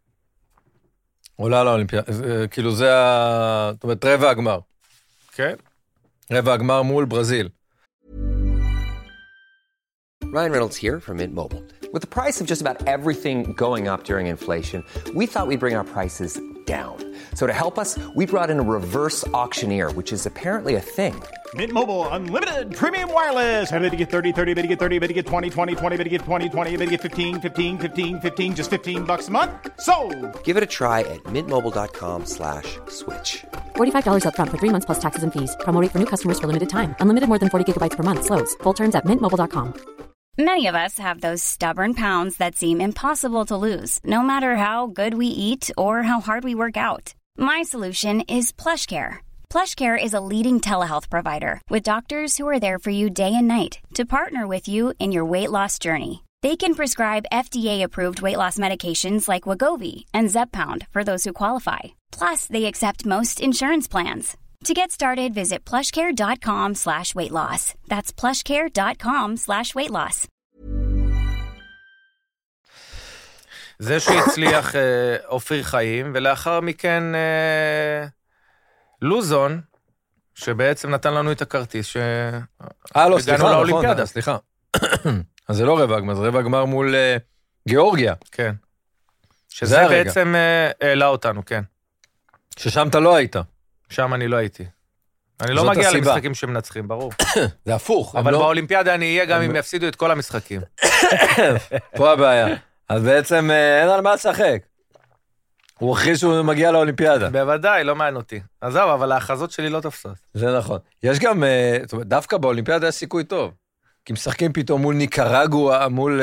עולה לאולימפיאדה, כאילו זה, זאת אומרת, רבע הגמר. כן. רבע הגמר מול ברזיל. Ryan Reynolds here from Mint Mobile. With the price of just about everything going up during inflation, we thought we'd bring our prices down. So to help us, we brought in a reverse auctioneer, which is apparently a thing. Mint Mobile Unlimited Premium Wireless. How to get thirty, thirty, how to get thirty, how to get twenty, twenty, twenty, how to get twenty, twenty, how to get fifteen, fifteen, fifteen, fifteen, just fifteen bucks a month? Sold! Give it a try at mintmobile.com slash switch. forty-five dollars up front for three months plus taxes and fees. Promo rate for new customers for limited time. Unlimited more than forty gigabytes per month. Slows full terms at mint mobile dot com. Many of us have those stubborn pounds that seem impossible to lose, no matter how good we eat or how hard we work out. My solution is PlushCare. PlushCare is a leading telehealth provider with doctors who are there for you day and night to partner with you in your weight loss journey. They can prescribe F D A-approved weight loss medications like Wegovy and Zepbound for those who qualify. Plus, they accept most insurance plans. To get started, visit plushcare.com slash weight loss. That's plushcare.com slash weight loss. זה שהצליח אופיר חיים, ולאחר מכן לוזון, שבעצם נתן לנו את הכרטיס, שהגענו לאולימפיאדה. סליחה. אז זה לא רבע גמר, זה רבע גמר מול גיאורגיה. כן. שזה בעצם העלה אותנו, כן. ששם אתה לא היית. שם אני לא הייתי. אני לא מגיע למשחקים שמנצחים, ברור. זה הפוך. אבל באולימפיאדה אני אהיה גם אם יפסידו את כל המשחקים. פה הבעיה. אז בעצם אין על מה לשחק. הוא הכריז שהוא מגיע לאולימפיאדה. בוודאי, לא מעניין אותי. עזוב, אבל האחזות שלי לא תופסות. זה נכון. יש גם, דווקא באולימפיאדה יש סיכוי טוב. כי משחקים פתאום מול ניקרגואה, מול...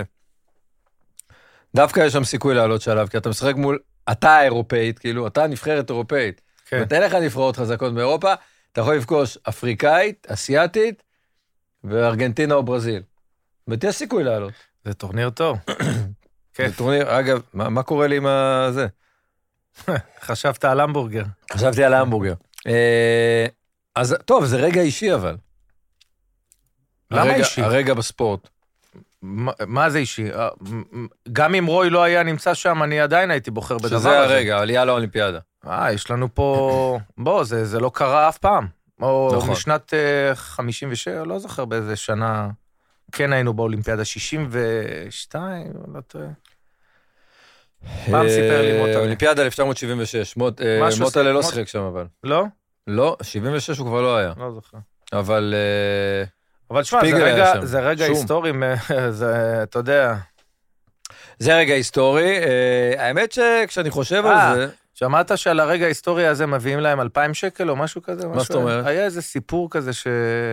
דווקא יש שם סיכוי לעלות שלב, כי אתה משחק מול... אתה האירופאית, כאילו, אתה נבחרת אירופאית. כן. ותן לך נבחרות חזקות באירופה, אתה יכול לפגוש אפריקאית, אסיאטית, וארגנטינה או ברזיל. ותהיה סיכוי לעלות. זה טורניר טוב. זה טורניר, אגב, מה, מה קורה לי עם זה? חשבת על המבורגר. חשבתי על המבורגר. אז טוב, זה רגע אישי אבל. למה הרגע, אישי? הרגע בספורט. מה, מה זה אישי? גם אם רוי לא היה נמצא שם, אני עדיין הייתי בוחר בדבר הזה. שזה הרגע, עלייה לאולימפיאדה. אה, יש לנו פה... בוא, זה, זה לא קרה אף פעם. או נכון. משנת חמישים ושש, לא זוכר באיזה שנה... כן היינו באולימפיאדה, שישים ושתיים, לא טועה. פעם סיפר לי מוטה. אולימפיאדה אלף תשע מאות שבעים ושש, מוטה לא שחק שם אבל. לא? לא, שבעים ושש הוא כבר לא היה. לא זוכר. אבל... אבל תשמע, זה רגע היסטורי, זה, אתה יודע... זה רגע היסטורי, האמת שכשאני חושב על זה... שמעת שעל הרגע ההיסטורי הזה מביאים להם אלפיים שקל או משהו כזה? מה זאת אומרת? היה איזה סיפור כזה ש...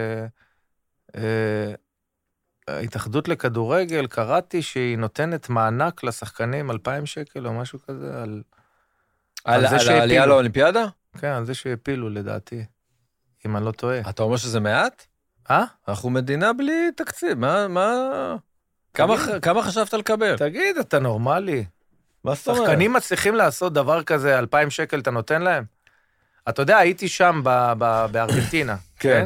ההתאחדות לכדורגל, קראתי שהיא נותנת מענק לשחקנים אלפיים שקל או משהו כזה, על... על, על העלייה לאולימפיאדה? כן, על זה שהפילו לדעתי, אם אני לא טועה. אתה אומר שזה מעט? אה? אנחנו מדינה בלי תקציב, מה... מה... כמה, כמה חשבת לקבל? תגיד, אתה נורמלי. מה זאת אומרת? שחקנים מצליחים לעשות דבר כזה, אלפיים שקל אתה נותן להם? אתה יודע, הייתי שם ב- ב- בארגנטינה, כן?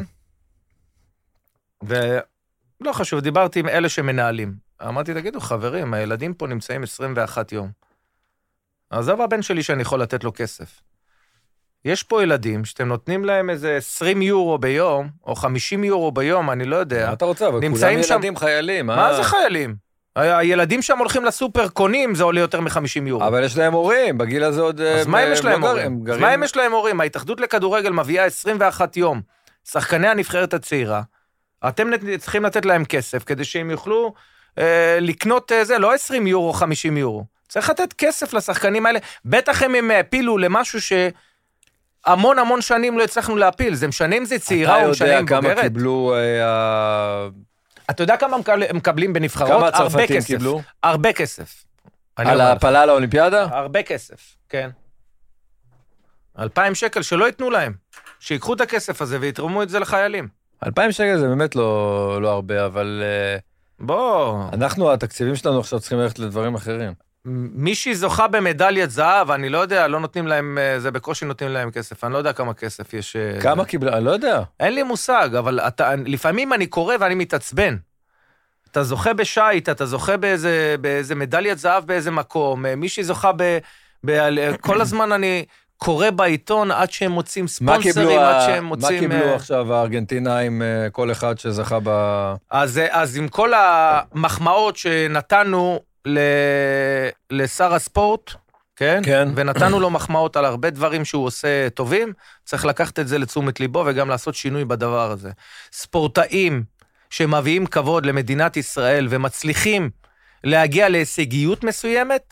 ולא חשוב, דיברתי עם אלה שמנהלים. אמרתי, תגידו, חברים, הילדים פה נמצאים עשרים ואחד יום. עזוב הבן שלי שאני יכול לתת לו כסף. יש פה ילדים שאתם נותנים להם איזה עשרים יורו ביום, או חמישים יורו ביום, אני לא יודע. מה אתה רוצה? אבל כולם ילדים חיילים. מה זה חיילים? הילדים שם הולכים לסופר קונים, זה עולה יותר מ-חמישים יורו. אבל יש להם הורים, בגיל הזה עוד... אז מה אם יש להם הורים? אז מה אם יש להם הורים? ההתאחדות לכדורגל מביאה עשרים ואחד יום, שחקני הנבחרת הצעירה, אתם צריכים לתת להם כסף, כדי שהם יוכלו אה, לקנות אה, זה, לא עשרים יורו, חמישים יורו. צריך לתת כסף לשחקנים האלה, בטח הם הפילו למשהו שהמון המון שנים לא הצלחנו להפיל, זה משנה אם זה צעירה או משנה אם בוגרת. אתה יודע כמה קיבלו... אה, אתה יודע כמה הם מקבלים בנבחרות? כמה הצרפתים קיבלו? הרבה כסף. על ההפלה לאולימפיאדה? הרבה כסף, כן. אלפיים שקל שלא ייתנו להם, שיקחו את הכסף הזה ויתרמו את זה לחיילים. אלפיים שקל זה באמת לא, לא הרבה, אבל... בוא. אנחנו, התקציבים שלנו עכשיו צריכים ללכת לדברים אחרים. מישהי זוכה במדליית זהב, אני לא יודע, לא נותנים להם, זה בקושי נותנים להם כסף, אני לא יודע כמה כסף יש... כמה קיבלה? אני לא יודע. אין לי מושג, אבל אתה, לפעמים אני קורא ואני מתעצבן. אתה זוכה בשייט, אתה זוכה באיזה, באיזה מדליית זהב באיזה מקום, מישהי זוכה ב... ב כל הזמן אני קורא בעיתון עד שהם מוצאים ספונסרים, עד שהם מוצאים... מה קיבלו עכשיו הארגנטינאים, כל אחד שזכה ב... אז, אז עם כל המחמאות שנתנו ל... לשר הספורט, כן? כן. ונתנו לו מחמאות על הרבה דברים שהוא עושה טובים, צריך לקחת את זה לתשומת ליבו וגם לעשות שינוי בדבר הזה. ספורטאים שמביאים כבוד למדינת ישראל ומצליחים להגיע להישגיות מסוימת,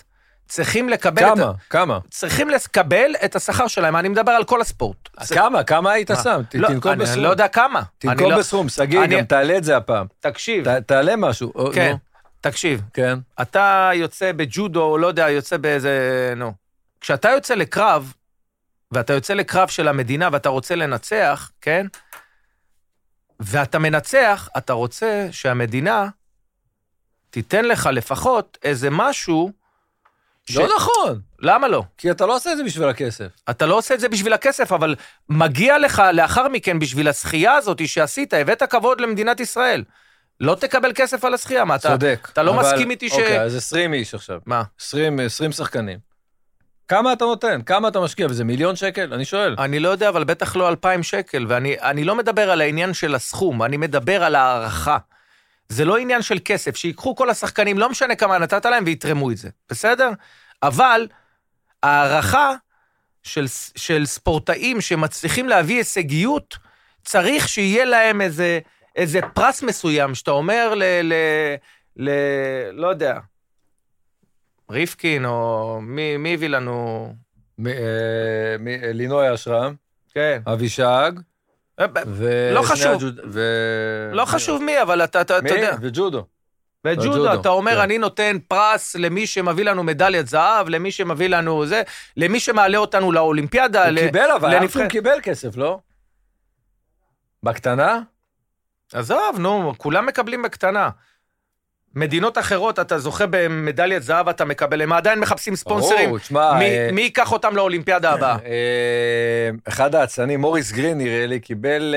צריכים לקבל כמה? את ה... כמה? צריכים לקבל את השכר שלהם, אני מדבר על כל הספורט. כמה? כמה היית שם? תנקוב בסכום. אני לא יודע כמה. תנקוב בסכום, סגי, גם תעלה את זה הפעם. תקשיב. תעלה משהו. כן, תקשיב. כן. אתה יוצא בג'ודו, לא יודע, יוצא באיזה... נו. כשאתה יוצא לקרב, ואתה יוצא לקרב של המדינה, ואתה רוצה לנצח, כן? ואתה מנצח, אתה רוצה שהמדינה תיתן לך לפחות איזה משהו... לא נכון. למה לא? כי אתה לא עושה את זה בשביל הכסף. אתה לא עושה את זה בשביל הכסף, אבל מגיע לך לאחר מכן בשביל השחייה הזאת שעשית, הבאת כבוד למדינת ישראל. לא תקבל כסף על השחייה, מה אתה... צודק. אתה לא מסכים איתי ש... אוקיי, אז עשרים איש עכשיו. מה? עשרים, עשרים שחקנים. כמה אתה נותן? כמה אתה משקיע? וזה מיליון שקל? אני שואל. אני לא יודע, אבל בטח לא אלפיים שקל, ואני אני לא מדבר על העניין של הסכום, אני מדבר על הערכה. זה לא עניין של כסף, שיקחו כל השחקנים, לא משנה כמה נתת להם ויתרמו את זה, בסדר? אבל הערכה של, של ספורטאים שמצליחים להביא הישגיות, צריך שיהיה להם איזה, איזה פרס מסוים, שאתה אומר ל... ל, ל לא יודע, ריפקין, או מי, מי הביא לנו? לינוי אשרם, כן. אבישג, לא חשוב, לא חשוב מי, אבל אתה יודע. וג'ודו. וג'ודו, אתה אומר, אני נותן פרס למי שמביא לנו מדליית זהב, למי שמביא לנו זה, למי שמעלה אותנו לאולימפיאדה. הוא קיבל, אבל אלפים קיבל כסף, לא? בקטנה? עזוב, נו, כולם מקבלים בקטנה. מדינות אחרות, אתה זוכה במדליית זהב, אתה מקבל, הם עדיין מחפשים ספונסרים. מי ייקח אותם לאולימפיאדה הבאה? אחד העצנים, מוריס גרין, נראה לי, קיבל...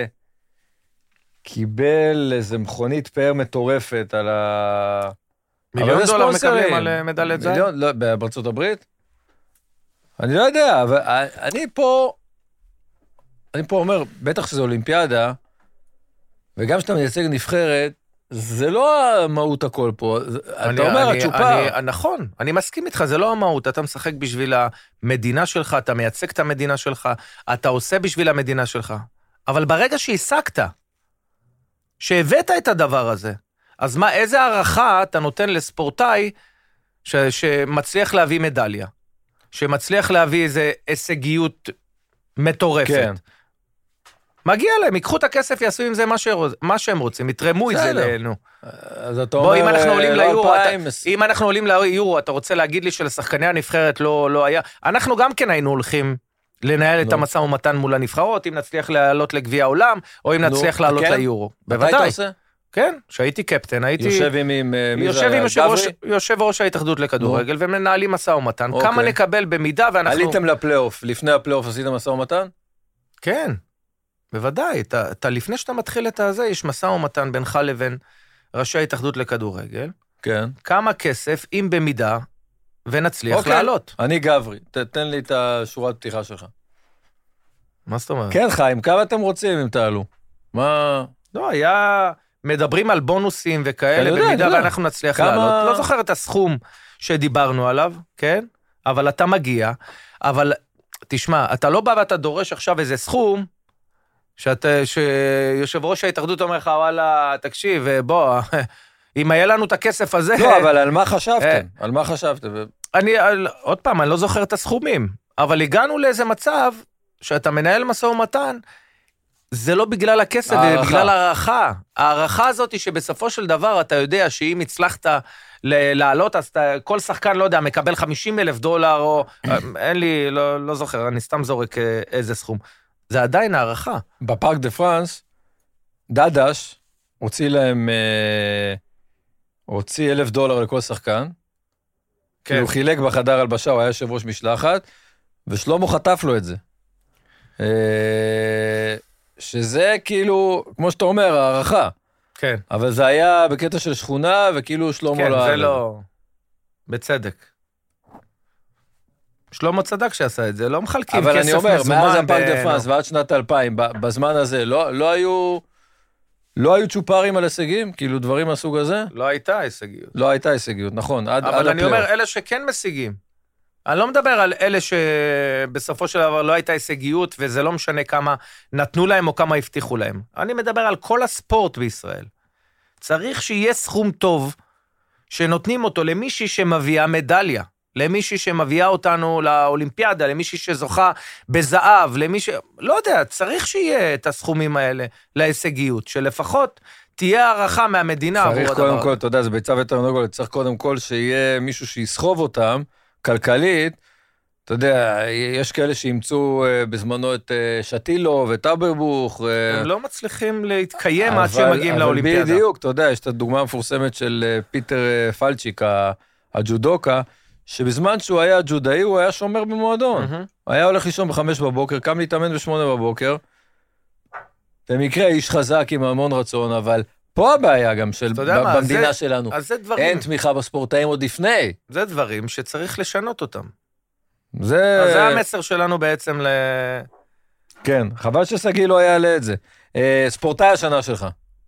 קיבל איזה מכונית פאר מטורפת על ה... מיליון דולר מקבלים על מדליית זהב? מיליון, לא, בארצות הברית? אני לא יודע, אבל אני פה... אני פה אומר, בטח שזה אולימפיאדה, וגם שאתה מייצג נבחרת, זה לא המהות הכל פה. אתה אומר, הצ'ופר. נכון, אני מסכים איתך, זה לא המהות. אתה משחק בשביל המדינה שלך, אתה מייצג את המדינה שלך, אתה עושה בשביל המדינה שלך. אבל ברגע שהשגת, שהבאת את הדבר הזה, אז מה, איזה הערכה אתה נותן לספורטאי ש, שמצליח להביא מדליה? שמצליח להביא איזה הישגיות מטורפת? כן. מגיע להם, ייקחו את הכסף, יעשו עם זה מה, שרוצ... מה שהם רוצים, יתרמו את זה לנו. אז אתה אומר, אם אנחנו עולים לא ליורו, אלפיים... אתה... אם אנחנו עולים ליורו, אתה רוצה להגיד לי שלשחקני הנבחרת לא, לא היה, אנחנו גם כן היינו הולכים לנהל את המשא ומתן מול הנבחרות, אם נצליח לעלות לגביע העולם, או אם נצליח לעלות ליורו. בוודאי. כן, שהייתי קפטן, הייתי... יושב עם... יושב עם יושב ראש ההתאחדות לכדורגל, ומנהלים משא ומתן. כמה נקבל במידה, ואנחנו... עליתם לפלייאוף, לפני הפלייאוף עשיתם משא ומתן? כן, בוודאי. אתה, לפני שאתה מתחיל את הזה, יש משא ומתן בינך לבין ראשי ההתאחדות לכדורגל. כן. כמה כסף, אם במידה, ונצליח לעלות. אני גברי, תתן לי את השורת פתיחה שלך. מה זאת אומרת? כן, חיים, כמה אתם רוצים אם תעלו? מה... לא, היה... מדברים על בונוסים וכאלה, במידה ואנחנו נצליח לעלות. לא זוכר את הסכום שדיברנו עליו, כן? אבל אתה מגיע, אבל תשמע, אתה לא בא ואתה דורש עכשיו איזה סכום, שיושב ראש ההתאחדות אומר לך, וואלה, תקשיב, בוא, אם היה לנו את הכסף הזה... לא, אבל על מה חשבתם? על מה חשבתם? אני, עוד פעם, אני לא זוכר את הסכומים, אבל הגענו לאיזה מצב, שאתה מנהל משא ומתן, זה לא בגלל הכסף, זה בגלל הערכה. הערכה הזאת היא שבסופו של דבר אתה יודע שאם הצלחת לעלות, אז כל שחקן, לא יודע, מקבל חמישים אלף דולר, או אין לי, לא, לא זוכר, אני סתם זורק איזה סכום. זה עדיין הערכה. בפארק דה פרנס, דדש הוציא להם, הוציא אלף דולר לכל שחקן, כן. הוא חילק בחדר הלבשה, הוא היה יושב ראש משלחת, ושלמה חטף לו את זה. שזה כאילו, כמו שאתה אומר, הערכה. כן. אבל זה היה בקטע של שכונה, וכאילו שלמה כן, לא... כן, זה לא... בצדק. שלמה צדק שעשה את זה, לא מחלקים כסף מזומן. אבל אני אומר, מאז הפארק דה פרנס ועד שנת אלפיים, בזמן הזה, לא, לא היו... לא היו צ'ופרים על הישגים? כאילו דברים מהסוג הזה? לא הייתה הישגיות. לא הייתה הישגיות, נכון. עד, אבל עד אני הפלייאוף. אומר, אלה שכן משיגים. אני לא מדבר על אלה שבסופו של דבר לא הייתה הישגיות, וזה לא משנה כמה נתנו להם או כמה הבטיחו להם. אני מדבר על כל הספורט בישראל. צריך שיהיה סכום טוב, שנותנים אותו למישהי שמביאה מדליה. למישהי שמביאה אותנו לאולימפיאדה, למישהי שזוכה בזהב, למישהי, לא יודע, צריך שיהיה את הסכומים האלה להישגיות, שלפחות תהיה הערכה מהמדינה. צריך קודם כל, אתה יודע, זה ביצה ותרנגולת, צריך קודם כל שיהיה מישהו שיסחוב אותם, כלכלית, אתה יודע, יש כאלה שימצאו בזמנו את שטילו וטאברבוך. הם לא מצליחים להתקיים עד שהם מגיעים לאולימפיאדה. אבל בדיוק, אתה יודע, יש את הדוגמה המפורסמת של פיטר פלצ'יק, הג'ודוקה, שבזמן שהוא היה ג'ודאי, הוא היה שומר במועדון. הוא היה הולך לישון בחמש בבוקר, קם להתאמן בשמונה בבוקר, במקרה איש חזק עם המון רצון, אבל פה הבעיה גם של במדינה שלנו. אין תמיכה בספורטאים עוד לפני. זה דברים שצריך לשנות אותם. זה... אז זה המסר שלנו בעצם ל... כן, חבל שסגי לא יעלה את זה. ספורטאי השנה שלך.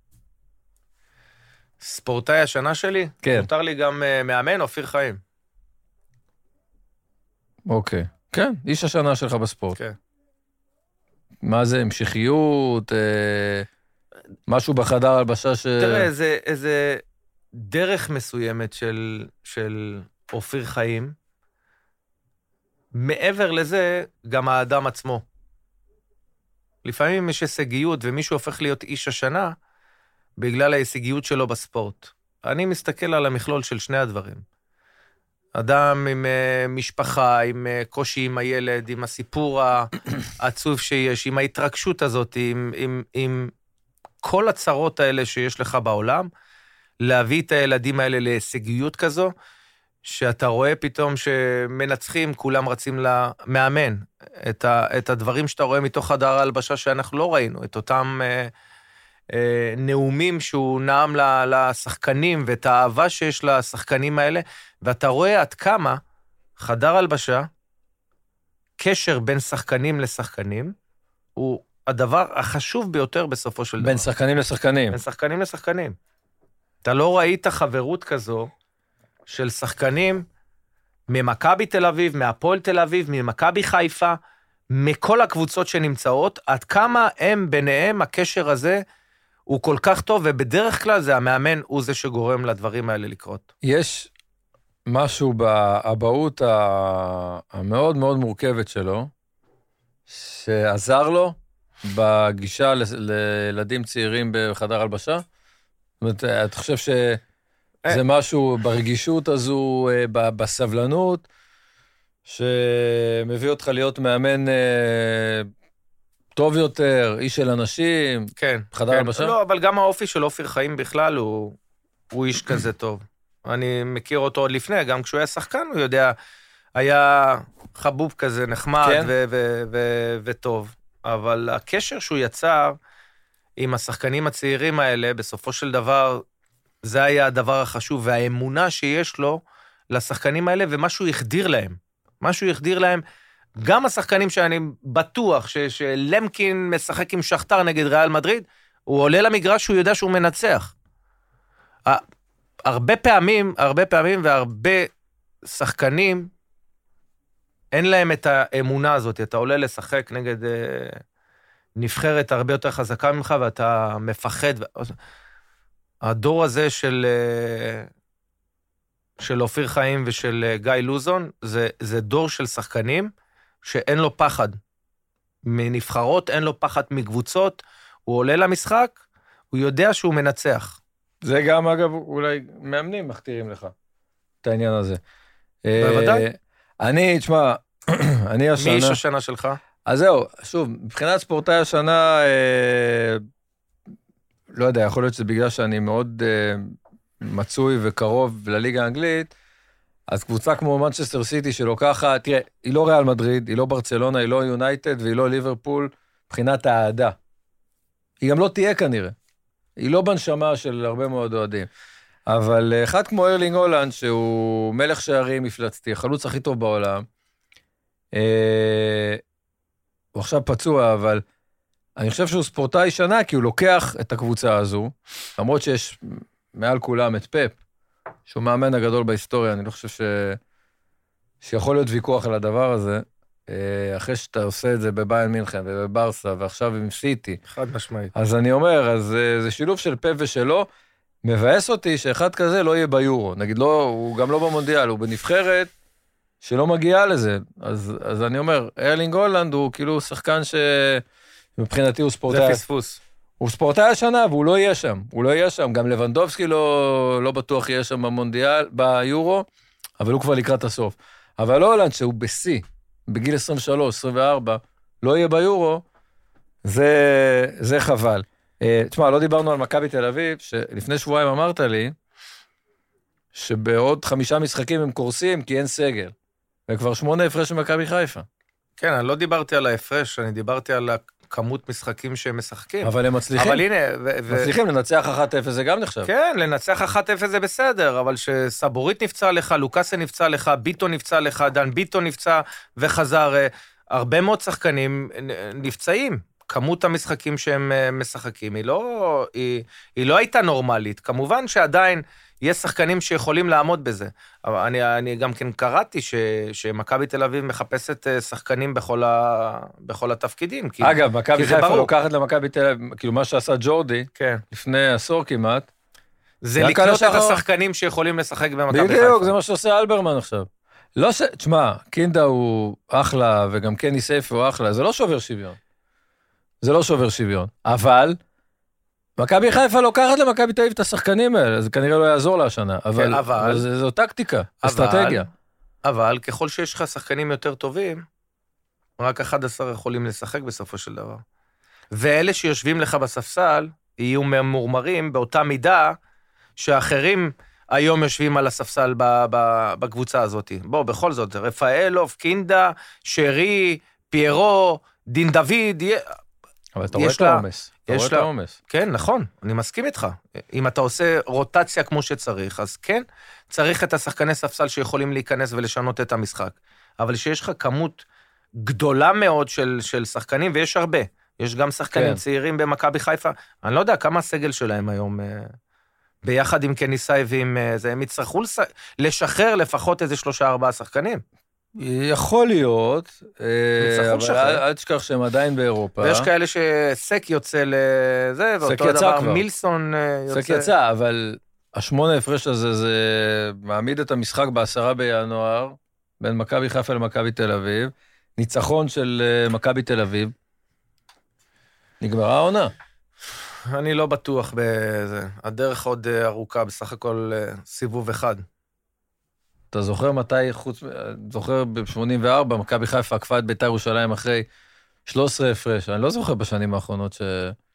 ספורטאי השנה שלי? כן. מותר לי גם מאמן, אופיר חיים. אוקיי. כן, איש השנה שלך בספורט. כן. מה זה, המשכיות, משהו בחדר הלבשה ש... תראה, איזה, איזה דרך מסוימת של, של אופיר חיים, מעבר לזה, גם האדם עצמו. לפעמים יש הישגיות, ומישהו הופך להיות איש השנה, בגלל ההישגיות שלו בספורט. אני מסתכל על המכלול של שני הדברים. אדם עם uh, משפחה, עם uh, קושי עם הילד, עם הסיפור העצוב שיש, עם ההתרגשות הזאת, עם, עם, עם כל הצרות האלה שיש לך בעולם, להביא את הילדים האלה להישגיות כזו, שאתה רואה פתאום שמנצחים, כולם רצים למאמן. את, ה, את הדברים שאתה רואה מתוך חדר ההלבשה שאנחנו לא ראינו, את אותם אה, אה, נאומים שהוא נאם לשחקנים, ואת האהבה שיש לשחקנים האלה, ואתה רואה עד כמה חדר הלבשה, קשר בין שחקנים לשחקנים, הוא הדבר החשוב ביותר בסופו של דבר. בין שחקנים לשחקנים. בין שחקנים לשחקנים. אתה לא ראית חברות כזו, של שחקנים ממכבי תל אביב, מהפועל תל אביב, ממכבי חיפה, מכל הקבוצות שנמצאות, עד כמה הם ביניהם, הקשר הזה הוא כל כך טוב, ובדרך כלל זה המאמן, הוא זה שגורם לדברים האלה לקרות. יש משהו באבהות המאוד מאוד מורכבת שלו, שעזר לו בגישה לילדים צעירים בחדר הלבשה? זאת אומרת, אתה חושב ש... זה משהו ברגישות הזו, בסבלנות, שמביא אותך להיות מאמן טוב יותר, איש של אנשים, כן, חדר כן. הלבשה? לא, אבל גם האופי של אופיר חיים בכלל הוא, הוא איש כזה טוב. אני מכיר אותו עוד לפני, גם כשהוא היה שחקן, הוא יודע, היה חבוב כזה נחמד כן. ו- ו- ו- וטוב. אבל הקשר שהוא יצר עם השחקנים הצעירים האלה, בסופו של דבר, זה היה הדבר החשוב, והאמונה שיש לו לשחקנים האלה, ומשהו יחדיר להם. משהו יחדיר להם, גם השחקנים שאני בטוח, ש- שלמקין משחק עם שכתר נגד ריאל מדריד, הוא עולה למגרש שהוא יודע שהוא מנצח. הרבה פעמים, הרבה פעמים והרבה שחקנים, אין להם את האמונה הזאת. אתה עולה לשחק נגד אה, נבחרת הרבה יותר חזקה ממך, ואתה מפחד. הדור הזה של, של אופיר חיים ושל גיא לוזון, זה, זה דור של שחקנים שאין לו פחד מנבחרות, אין לו פחד מקבוצות, הוא עולה למשחק, הוא יודע שהוא מנצח. זה גם, אגב, אולי מאמנים מכתירים לך את העניין הזה. בוודאי. אני, תשמע, אני השנה... מי איש השנה שלך? אז זהו, שוב, מבחינת ספורטאי השנה... לא יודע, יכול להיות שזה בגלל שאני מאוד uh, מצוי וקרוב לליגה האנגלית, אז קבוצה כמו מנצ'סטר סיטי שלוקחת, תראה, היא לא ריאל מדריד, היא לא ברצלונה, היא לא יונייטד והיא לא ליברפול, מבחינת האהדה. היא גם לא תהיה כנראה. היא לא בנשמה של הרבה מאוד אוהדים. אבל אחד כמו ארלינג הולנד, שהוא מלך שערים מפלצתי, החלוץ הכי טוב בעולם, אה, הוא עכשיו פצוע, אבל... אני חושב שהוא ספורטאי שנה, כי הוא לוקח את הקבוצה הזו, למרות שיש מעל כולם את פפ, שהוא מאמן הגדול בהיסטוריה, אני לא חושב ש... שיכול להיות ויכוח על הדבר הזה, אחרי שאתה עושה את זה בביין מינכן ובברסה, ועכשיו עם סיטי. חד משמעית. אז אני אומר, אז זה שילוב של פפ ושלו, מבאס אותי שאחד כזה לא יהיה ביורו. נגיד, לא, הוא גם לא במונדיאל, הוא בנבחרת, שלא מגיעה לזה. אז, אז אני אומר, ארלינג הולנד הוא כאילו שחקן שמבחינתי הוא ספורטאי. זה פספוס. הוא ספורטאי השנה, והוא לא יהיה שם. הוא לא יהיה שם. גם לבנדובסקי לא, לא בטוח יהיה שם במונדיאל, ביורו, אבל הוא כבר לקראת הסוף. אבל הולנד, שהוא בשיא, בגיל עשרים ושלוש, עשרים וארבע, לא יהיה ביורו, זה, זה חבל. תשמע, לא דיברנו על מכבי תל אביב, שלפני שבועיים אמרת לי, שבעוד חמישה משחקים הם קורסים, כי אין סגל. וכבר שמונה הפרש של מכבי חיפה. כן, אני לא דיברתי על ההפרש, אני דיברתי על כמות משחקים שהם משחקים. אבל הם מצליחים. אבל הנה... ו- מצליחים, לנצח אחת אפס זה גם נחשב. כן, לנצח אחת אפס זה בסדר, אבל שסבורית נפצע לך, לוקאסה נפצע לך, ביטו נפצע לך, דן ביטו נפצע וחזר. הרבה מאוד שחקנים נפצעים. כמות המשחקים שהם משחקים, היא לא, היא, היא לא הייתה נורמלית. כמובן שעדיין יש שחקנים שיכולים לעמוד בזה. אבל אני, אני גם כן קראתי ש, שמכבי תל אביב מחפשת שחקנים בכל, ה, בכל התפקידים. כי, אגב, מכבי חיפה לוקחת למכבי תל אביב, כאילו מה שעשה ג'ורדי, כן. לפני עשור כמעט, זה לקנות את השחקנים שיכולים לשחק במכבי חיפה. בדיוק, זה מה שעושה אלברמן עכשיו. לא ש... תשמע, קינדה הוא אחלה, וגם קני סייף הוא אחלה, זה לא שובר שוויון. זה לא שובר שוויון. אבל, מכבי חיפה לוקחת למכבי תל אביב את השחקנים האלה, זה כנראה לא יעזור לה השנה, אבל, כן, אבל... אבל זה, זו טקטיקה, אסטרטגיה. אבל ככל שיש לך שחקנים יותר טובים, רק אחד עשר יכולים לשחק בסופו של דבר. ואלה שיושבים לך בספסל, יהיו ממורמרים באותה מידה, שאחרים היום יושבים על הספסל בקבוצה הזאת. בוא, בכל זאת, רפאלוב, קינדה, שרי, פיירו, דין דוד, אבל אתה רואה את העומס. אתה רואה את העומס. כן, נכון, אני מסכים איתך. אם אתה עושה רוטציה כמו שצריך, אז כן, צריך את השחקני ספסל שיכולים להיכנס ולשנות את המשחק. אבל שיש לך כמות גדולה מאוד של, של שחקנים, ויש הרבה. יש גם שחקנים כן. צעירים במכבי חיפה. אני לא יודע כמה הסגל שלהם היום, ביחד עם קניסאי ועם זה, הם יצטרכו לשחרר לפחות איזה שלושה ארבעה שחקנים. יכול להיות, אבל אל תשכח שהם עדיין באירופה. ויש כאלה שסק יוצא לזה, ואותו דבר מילסון יוצא. סק יצא, אבל השמונה הפרש הזה, זה מעמיד את המשחק בעשרה בינואר, בין מכבי חיפה למכבי תל אביב, ניצחון של מכבי תל אביב, נגמרה העונה. אני לא בטוח בזה. הדרך עוד ארוכה, בסך הכל סיבוב אחד. אתה זוכר מתי, חוץ, זוכר ב-שמונים וארבע, מכבי חיפה עקפה את בית"ר ירושלים אחרי שלוש עשרה הפרש. אני לא זוכר בשנים האחרונות ש...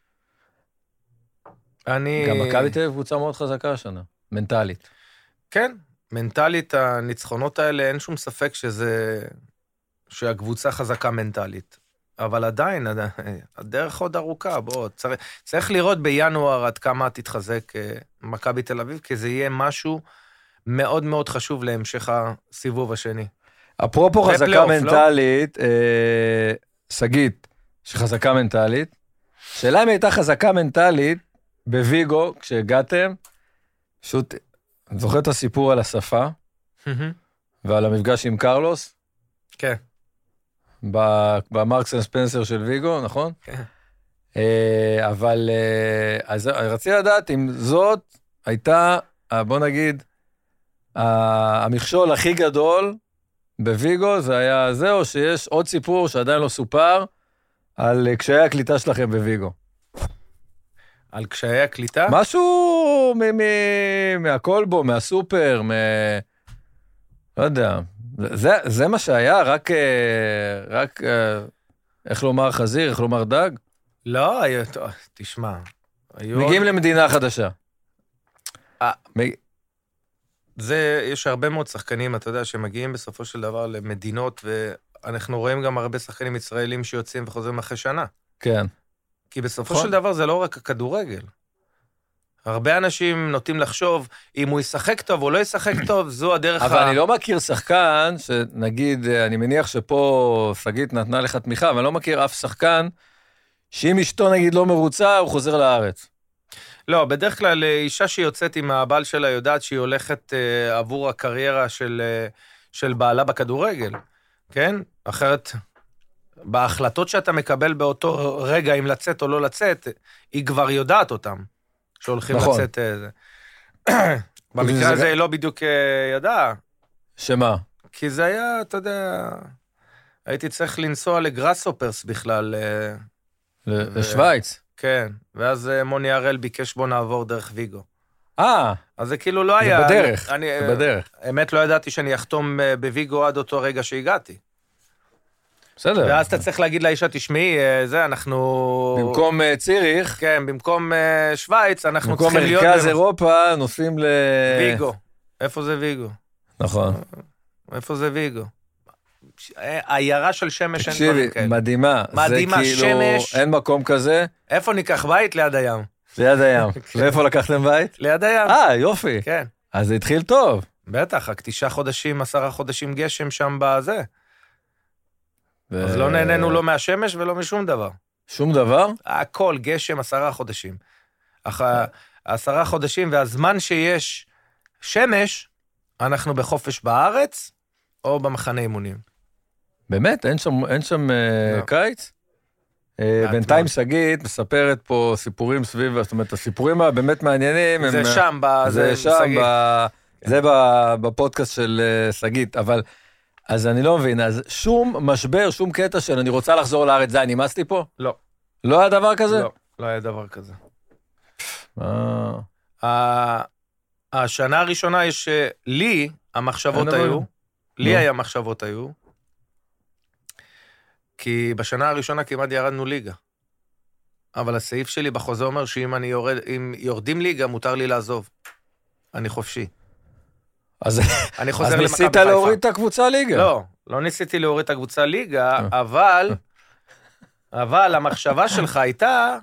אני... גם מכבי תל אביב קבוצה מאוד חזקה השנה, מנטלית. כן, מנטלית, הניצחונות האלה, אין שום ספק שזה... שהקבוצה חזקה מנטלית. אבל עדיין, הדרך עוד ארוכה, בוא, צריך, צריך לראות בינואר עד כמה תתחזק מכבי תל אביב, כי זה יהיה משהו מאוד מאוד חשוב להמשך הסיבוב השני. אפרופו חזקה מנטלית, סגית, שחזקה מנטלית, שאלה אם הייתה חזקה מנטלית בוויגו, כשהגעתם, פשוט, אני זוכר את הסיפור על השפה, ועל המפגש עם קרלוס, כן. במרקס אנד ספנסר של ויגו, נכון? כן. אבל, אז רציתי לדעת אם זאת הייתה, בוא נגיד, המכשול הכי גדול בוויגו, זה היה זה, או שיש עוד סיפור שעדיין לא סופר, על קשיי הקליטה שלכם בוויגו. על קשיי הקליטה? משהו מהקולבו, מהסופר, מ... לא יודע, זה, זה מה שהיה, רק, רק, איך לומר חזיר, איך לומר דג? לא, תשמע. מגיעים למדינה חדשה. זה, יש הרבה מאוד שחקנים, אתה יודע, שמגיעים בסופו של דבר למדינות, ואנחנו רואים גם הרבה שחקנים ישראלים שיוצאים וחוזרים אחרי שנה. כן. כי בסופו של דבר זה לא רק הכדורגל. הרבה אנשים נוטים לחשוב, אם הוא ישחק טוב או לא ישחק טוב, זו הדרך ה... אבל אני לא מכיר שחקן, שנגיד, אני מניח שפה סגית נתנה לך תמיכה, אבל אני לא מכיר אף שחקן, שאם אשתו נגיד לא מרוצה, הוא חוזר לארץ. לא, בדרך כלל אישה שיוצאת עם הבעל שלה יודעת שהיא הולכת uh, עבור הקריירה של, uh, של בעלה בכדורגל, כן? אחרת, בהחלטות שאתה מקבל באותו רגע, אם לצאת או לא לצאת, היא כבר יודעת אותם, שהולכים נכון. לצאת... Uh, במקרה הזה היא לא בדיוק uh, ידעה. שמה? כי זה היה, אתה יודע, הייתי צריך לנסוע לגראסופרס בכלל. לשוויץ. כן, ואז מוני הראל ביקש בו נעבור דרך ויגו. אה, אז זה כאילו לא היה... זה בדרך, אני, זה בדרך. האמת לא ידעתי שאני אחתום בוויגו עד אותו רגע שהגעתי. בסדר. ואז אתה צריך להגיד לאישה, תשמעי, זה אנחנו... במקום ציריך, כן, במקום שוויץ, אנחנו במקום צריכים להיות... במקום מרכז אירופה, נוסעים ל... ויגו. איפה זה ויגו? נכון. איפה זה ויגו? העיירה של שמש אין תקשיבי, דברים כאלה. מדהימה. מדהימה, זה כאילו, שמש. אין מקום כזה. איפה ניקח בית? ליד הים. ליד הים. ואיפה לקחתם בית? ליד הים. אה, יופי. כן. אז זה התחיל טוב. בטח, רק תשעה חודשים, עשרה חודשים גשם שם בזה. אז לא נהנינו לא מהשמש ולא משום דבר. שום דבר? הכל, גשם, עשרה חודשים. אך עשרה חודשים, והזמן שיש שמש, אנחנו בחופש בארץ, או במחנה אימונים. באמת? אין שם, אין שם לא. קיץ? בינתיים שגית מספרת פה סיפורים סביב, זאת אומרת, הסיפורים הבאמת מעניינים. זה הם, שם, זה שם, ב, זה בפודקאסט של שגית, אבל, אז אני לא מבין, אז שום משבר, שום קטע של אני רוצה לחזור לארץ, זה נמאס לי פה? לא. לא היה דבר כזה? לא, לא היה דבר כזה. אה. השנה הראשונה יש, לי המחשבות היו, לי היה מחשבות היו, כי בשנה הראשונה כמעט ירדנו ליגה. אבל הסעיף שלי בחוזה אומר שאם אני יורד, אם יורדים ליגה, מותר לי לעזוב. אני חופשי. אז, אני חוזר אז למכבי ניסית חיפה. להוריד את הקבוצה ליגה? לא, לא ניסיתי להוריד את הקבוצה ליגה, אבל, אבל המחשבה שלך הייתה,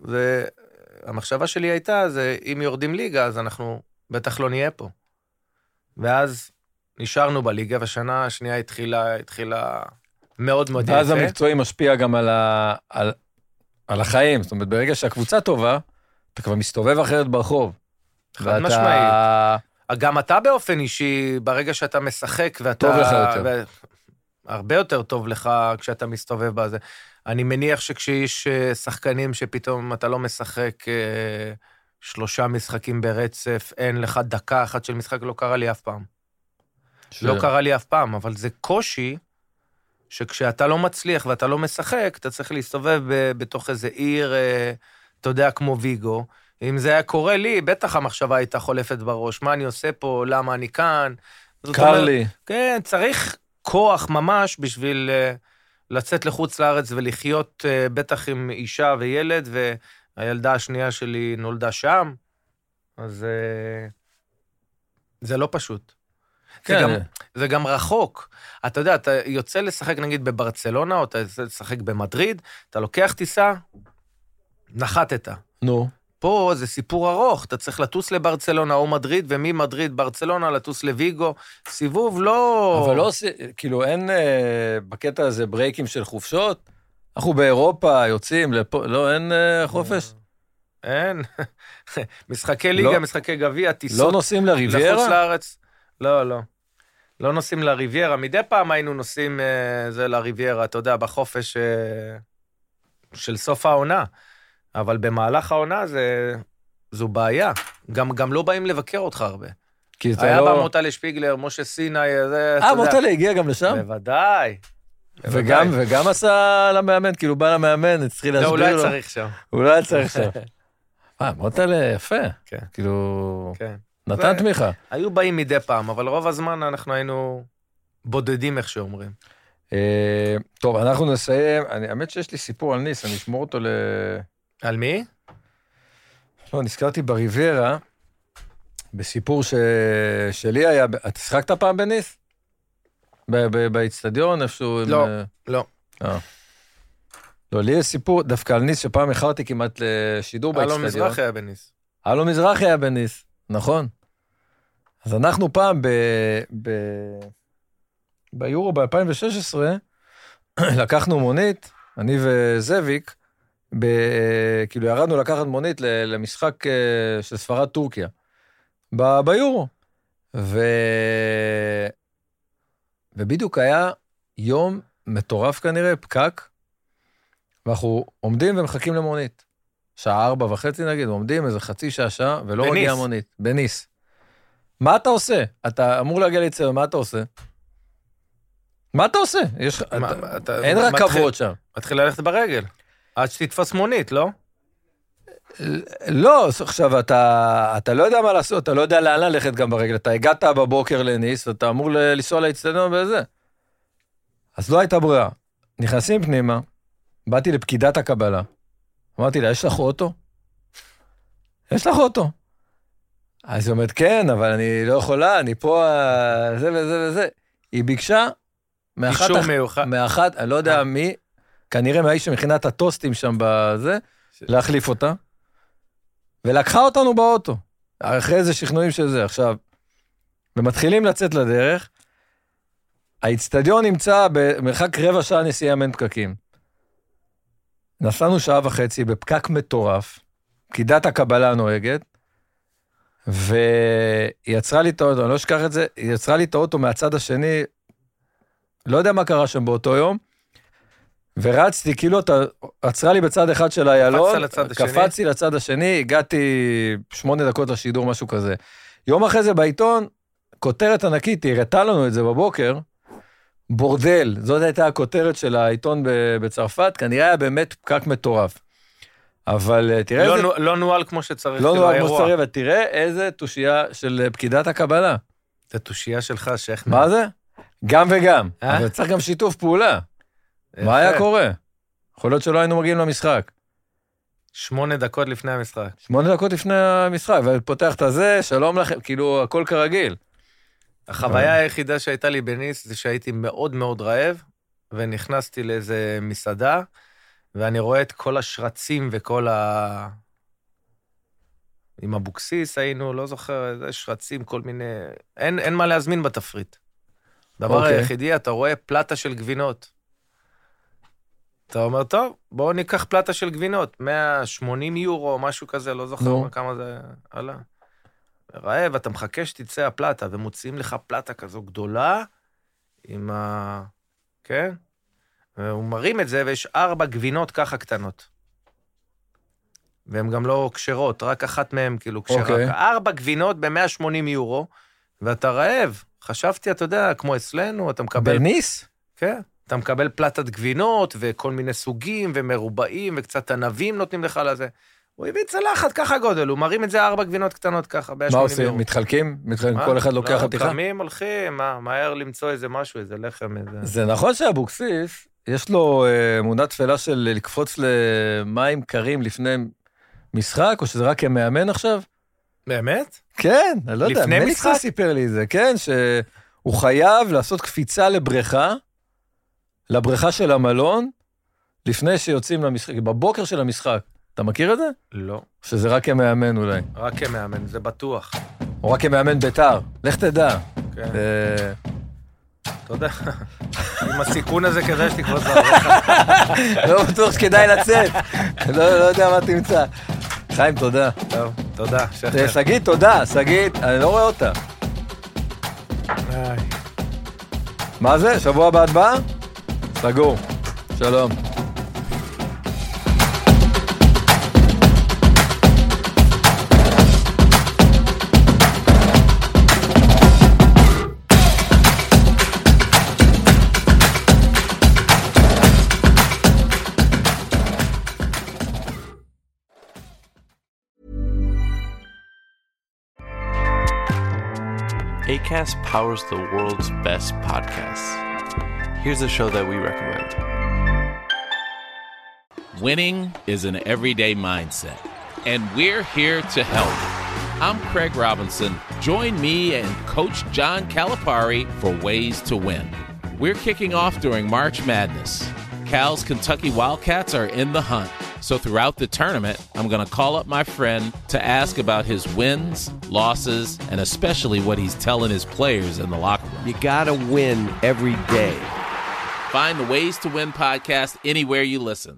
והמחשבה שלי הייתה, זה אם יורדים ליגה, אז אנחנו בטח לא נהיה פה. ואז נשארנו בליגה, ושנה השנייה התחילה, התחילה מאוד מאוד יפה. ואז המקצועי משפיע גם על, ה, על, על החיים, זאת אומרת, ברגע שהקבוצה טובה, אתה כבר מסתובב אחרת ברחוב. חד ואתה... משמעית. גם אתה באופן אישי, ברגע שאתה משחק, ואתה... טוב לך יותר. ו... הרבה יותר טוב לך כשאתה מסתובב בזה. אני מניח שכשיש שחקנים שפתאום אתה לא משחק שלושה משחקים ברצף, אין לך דקה אחת של משחק, לא קרה לי אף פעם. ש... לא קרה לי אף פעם, אבל זה קושי שכשאתה לא מצליח ואתה לא משחק, אתה צריך להסתובב בתוך איזה עיר, אתה יודע, כמו ויגו. אם זה היה קורה לי, בטח המחשבה הייתה חולפת בראש. מה אני עושה פה? למה אני כאן? קר לי. כן, צריך כוח ממש בשביל לצאת לחוץ לארץ ולחיות בטח עם אישה וילד, והילדה השנייה שלי נולדה שם. אז זה לא פשוט. כן. זה גם, זה גם רחוק. אתה יודע, אתה יוצא לשחק נגיד בברצלונה, או אתה יוצא לשחק במדריד, אתה לוקח טיסה, נחתת. נו. פה זה סיפור ארוך, אתה צריך לטוס לברצלונה או מדריד, וממדריד ברצלונה לטוס לויגו, סיבוב לא... אבל לא, כאילו אין אה, בקטע הזה ברייקים של חופשות, אנחנו באירופה יוצאים, לפה, לא, אין אה, חופש? אין. משחקי ליגה, לא, משחקי גביע, טיסות. לא נוסעים לריביירה? לחוץ לארץ. לא, לא. לא נוסעים לריביירה. מדי פעם היינו נוסעים אה, זה לריביירה, אתה יודע, בחופש אה, של סוף העונה. אבל במהלך העונה זה, זו בעיה. גם, גם לא באים לבקר אותך הרבה. היה לא... במוטלה שפיגלר, משה סיני, זה... אה, מוטלה הגיע גם לשם? בוודאי. וגם, וגם עשה למאמן, כאילו בא למאמן, הצליח להסביר לו. לא, אולי צריך שם. אולי צריך שם. אה, מוטלה יפה. כן. כאילו, כן. נתן תמיכה. היו באים מדי פעם, אבל רוב הזמן אנחנו היינו בודדים, איך שאומרים. טוב, אנחנו נסיים. האמת שיש לי סיפור על ניס, אני אשמור אותו ל... על מי? לא, נזכרתי בריביירה, בסיפור ש... שלי היה... אתה שחקת פעם בניס? באצטדיון, איפשהו... לא, עם... לא. אה. לא, לי יש סיפור, דווקא על ניס, שפעם הכרתי כמעט לשידור באצטדיון. אלו מזרחי היה בניס. אלו מזרחי היה בניס, נכון. אז אנחנו פעם ב... ב... ביורו ב-אלפיים ושש עשרה, לקחנו מונית, אני וזאביק, ב... כאילו ירדנו לקחת מונית למשחק של ספרד טורקיה, ב... ביורו. ו... ובדיוק היה יום מטורף כנראה, פקק, ואנחנו עומדים ומחכים למונית. שעה ארבע וחצי נגיד, עומדים איזה חצי שעה שעה, ולא מגיע המונית. בניס. מה אתה עושה? אתה אמור להגיע ליצר, מה אתה עושה? מה אתה עושה? יש, מה, אתה, אתה, אין רכבות שם. מתחיל ללכת ברגל. עד שתתפס מונית, לא? לא, עכשיו, אתה, אתה לא יודע מה לעשות, אתה לא יודע לאן ללכת גם ברגל. אתה הגעת בבוקר לניס, ואתה אמור לנסוע לאצטדיון וזה. אז לא הייתה ברירה. נכנסים פנימה, באתי לפקידת הקבלה. אמרתי לה, יש לך אוטו? יש לך אוטו. אז היא אומרת, כן, אבל אני לא יכולה, אני פה, זה וזה וזה. היא ביקשה, מאחת, אישור מיוחד. מאחת, אני לא יודע מי, כנראה מהאיש שמכינה את הטוסטים שם בזה, להחליף אותה, ולקחה אותנו באוטו, אחרי איזה שכנועים של זה. עכשיו, ומתחילים לצאת לדרך, האצטדיון נמצא במרחק רבע שעה נסיעה מן פקקים. נסענו שעה וחצי בפקק מטורף, פקידת הקבלה נוהגת, והיא יצרה לי את האוטו, אני לא אשכח את זה, היא יצרה לי את האוטו מהצד השני, לא יודע מה קרה שם באותו יום, ורצתי, כאילו אתה עצרה לי בצד אחד של איילון, קפצתי לצד השני, הגעתי שמונה דקות לשידור, משהו כזה. יום אחרי זה בעיתון, כותרת ענקית, היא הראתה לנו את זה בבוקר, בורדל, זאת הייתה הכותרת של העיתון בצרפת, כנראה היה באמת פקק מטורף. אבל תראה לא, איזה... נו, לא נועל כמו שצריך. לא נועל כמו שצריך, ותראה איזה תושייה של פקידת הקבלה. זה תושייה שלך, שייך. מה זה? גם וגם. אבל צריך גם שיתוף פעולה. מה היה קורה? יכול להיות שלא היינו מגיעים למשחק. שמונה דקות לפני המשחק. שמונה דקות לפני המשחק, ופותח את הזה, שלום לכם, כאילו הכל כרגיל. החוויה היחידה שהייתה לי בניס, זה שהייתי מאוד מאוד רעב, ונכנסתי לאיזה מסעדה, ואני רואה את כל השרצים וכל ה... עם אבוקסיס היינו, לא זוכר, איזה שרצים, כל מיני... אין, אין מה להזמין בתפריט. דבר okay. היחידי, אתה רואה פלטה של גבינות. אתה אומר, טוב, בואו ניקח פלטה של גבינות, מאה ושמונים יורו, משהו כזה, לא זוכר no. כמה זה עלה. רעב, אתה מחכה שתצא הפלטה, ומוציאים לך פלטה כזו גדולה, עם ה... כן? הוא מרים את זה, ויש ארבע גבינות ככה קטנות. והן גם לא קשרות, רק אחת מהן כאילו קשרה. Okay. ארבע גבינות ב-מאה ושמונים יורו, ואתה רעב. חשבתי, אתה יודע, כמו אצלנו, אתה מקבל... בניס? כן. אתה מקבל פלטת גבינות, וכל מיני סוגים, ומרובעים, וקצת ענבים נותנים לך לזה. הוא הביא צלחת ככה גודל, הוא מרים את זה ארבע גבינות קטנות ככה, ב-שמונים יורו. מה עושים? מתחלקים? מתחלקים? כל אחד לוקח חתיכה? לא, קמים, הולכים, מה, מהר למצוא איזה משהו, איזה לחם, איזה... זה נכון שאבוקסיס, יש לו אמונה תפלה של לקפוץ למים קרים לפני משחק, או שזה רק כמאמן עכשיו? באמת? כן, אני לא יודע. לפני משחק? מליקסון סיפר לי את זה, כן, שהוא חייב לעשות קפיצה לבריכה, לבריכה של המלון, לפני שיוצאים למשחק, בבוקר של המשחק. אתה מכיר את זה? לא. שזה רק כמאמן אולי. רק כמאמן, זה בטוח. או רק כמאמן ביתר, לך תדע. כן. תודה. עם הסיכון הזה כדאי שתקפוץ לבריכה. לא בטוח שכדאי לצאת. לא יודע מה תמצא. חיים, תודה. טוב, תודה. שגית, תודה. שגית, אני לא רואה אותה. מה זה? שבוע הבא הבא? סגור. שלום. Acast powers the world's best podcasts. Here's a show that we recommend. Winning is an everyday mindset, and we're here to help. I'm Craig Robinson. Join me and Coach John Calipari for Ways to Win. We're kicking off during March Madness. Cal's Kentucky Wildcats are in the hunt. So throughout the tournament, I'm going to call up my friend to ask about his wins, losses, and especially what he's telling his players in the locker room. You got to win every day. Find the Ways to Win podcast anywhere you listen.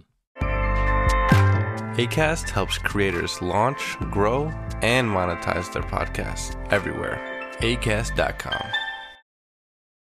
Acast helps creators launch, grow, and monetize their podcasts everywhere. acast dot com.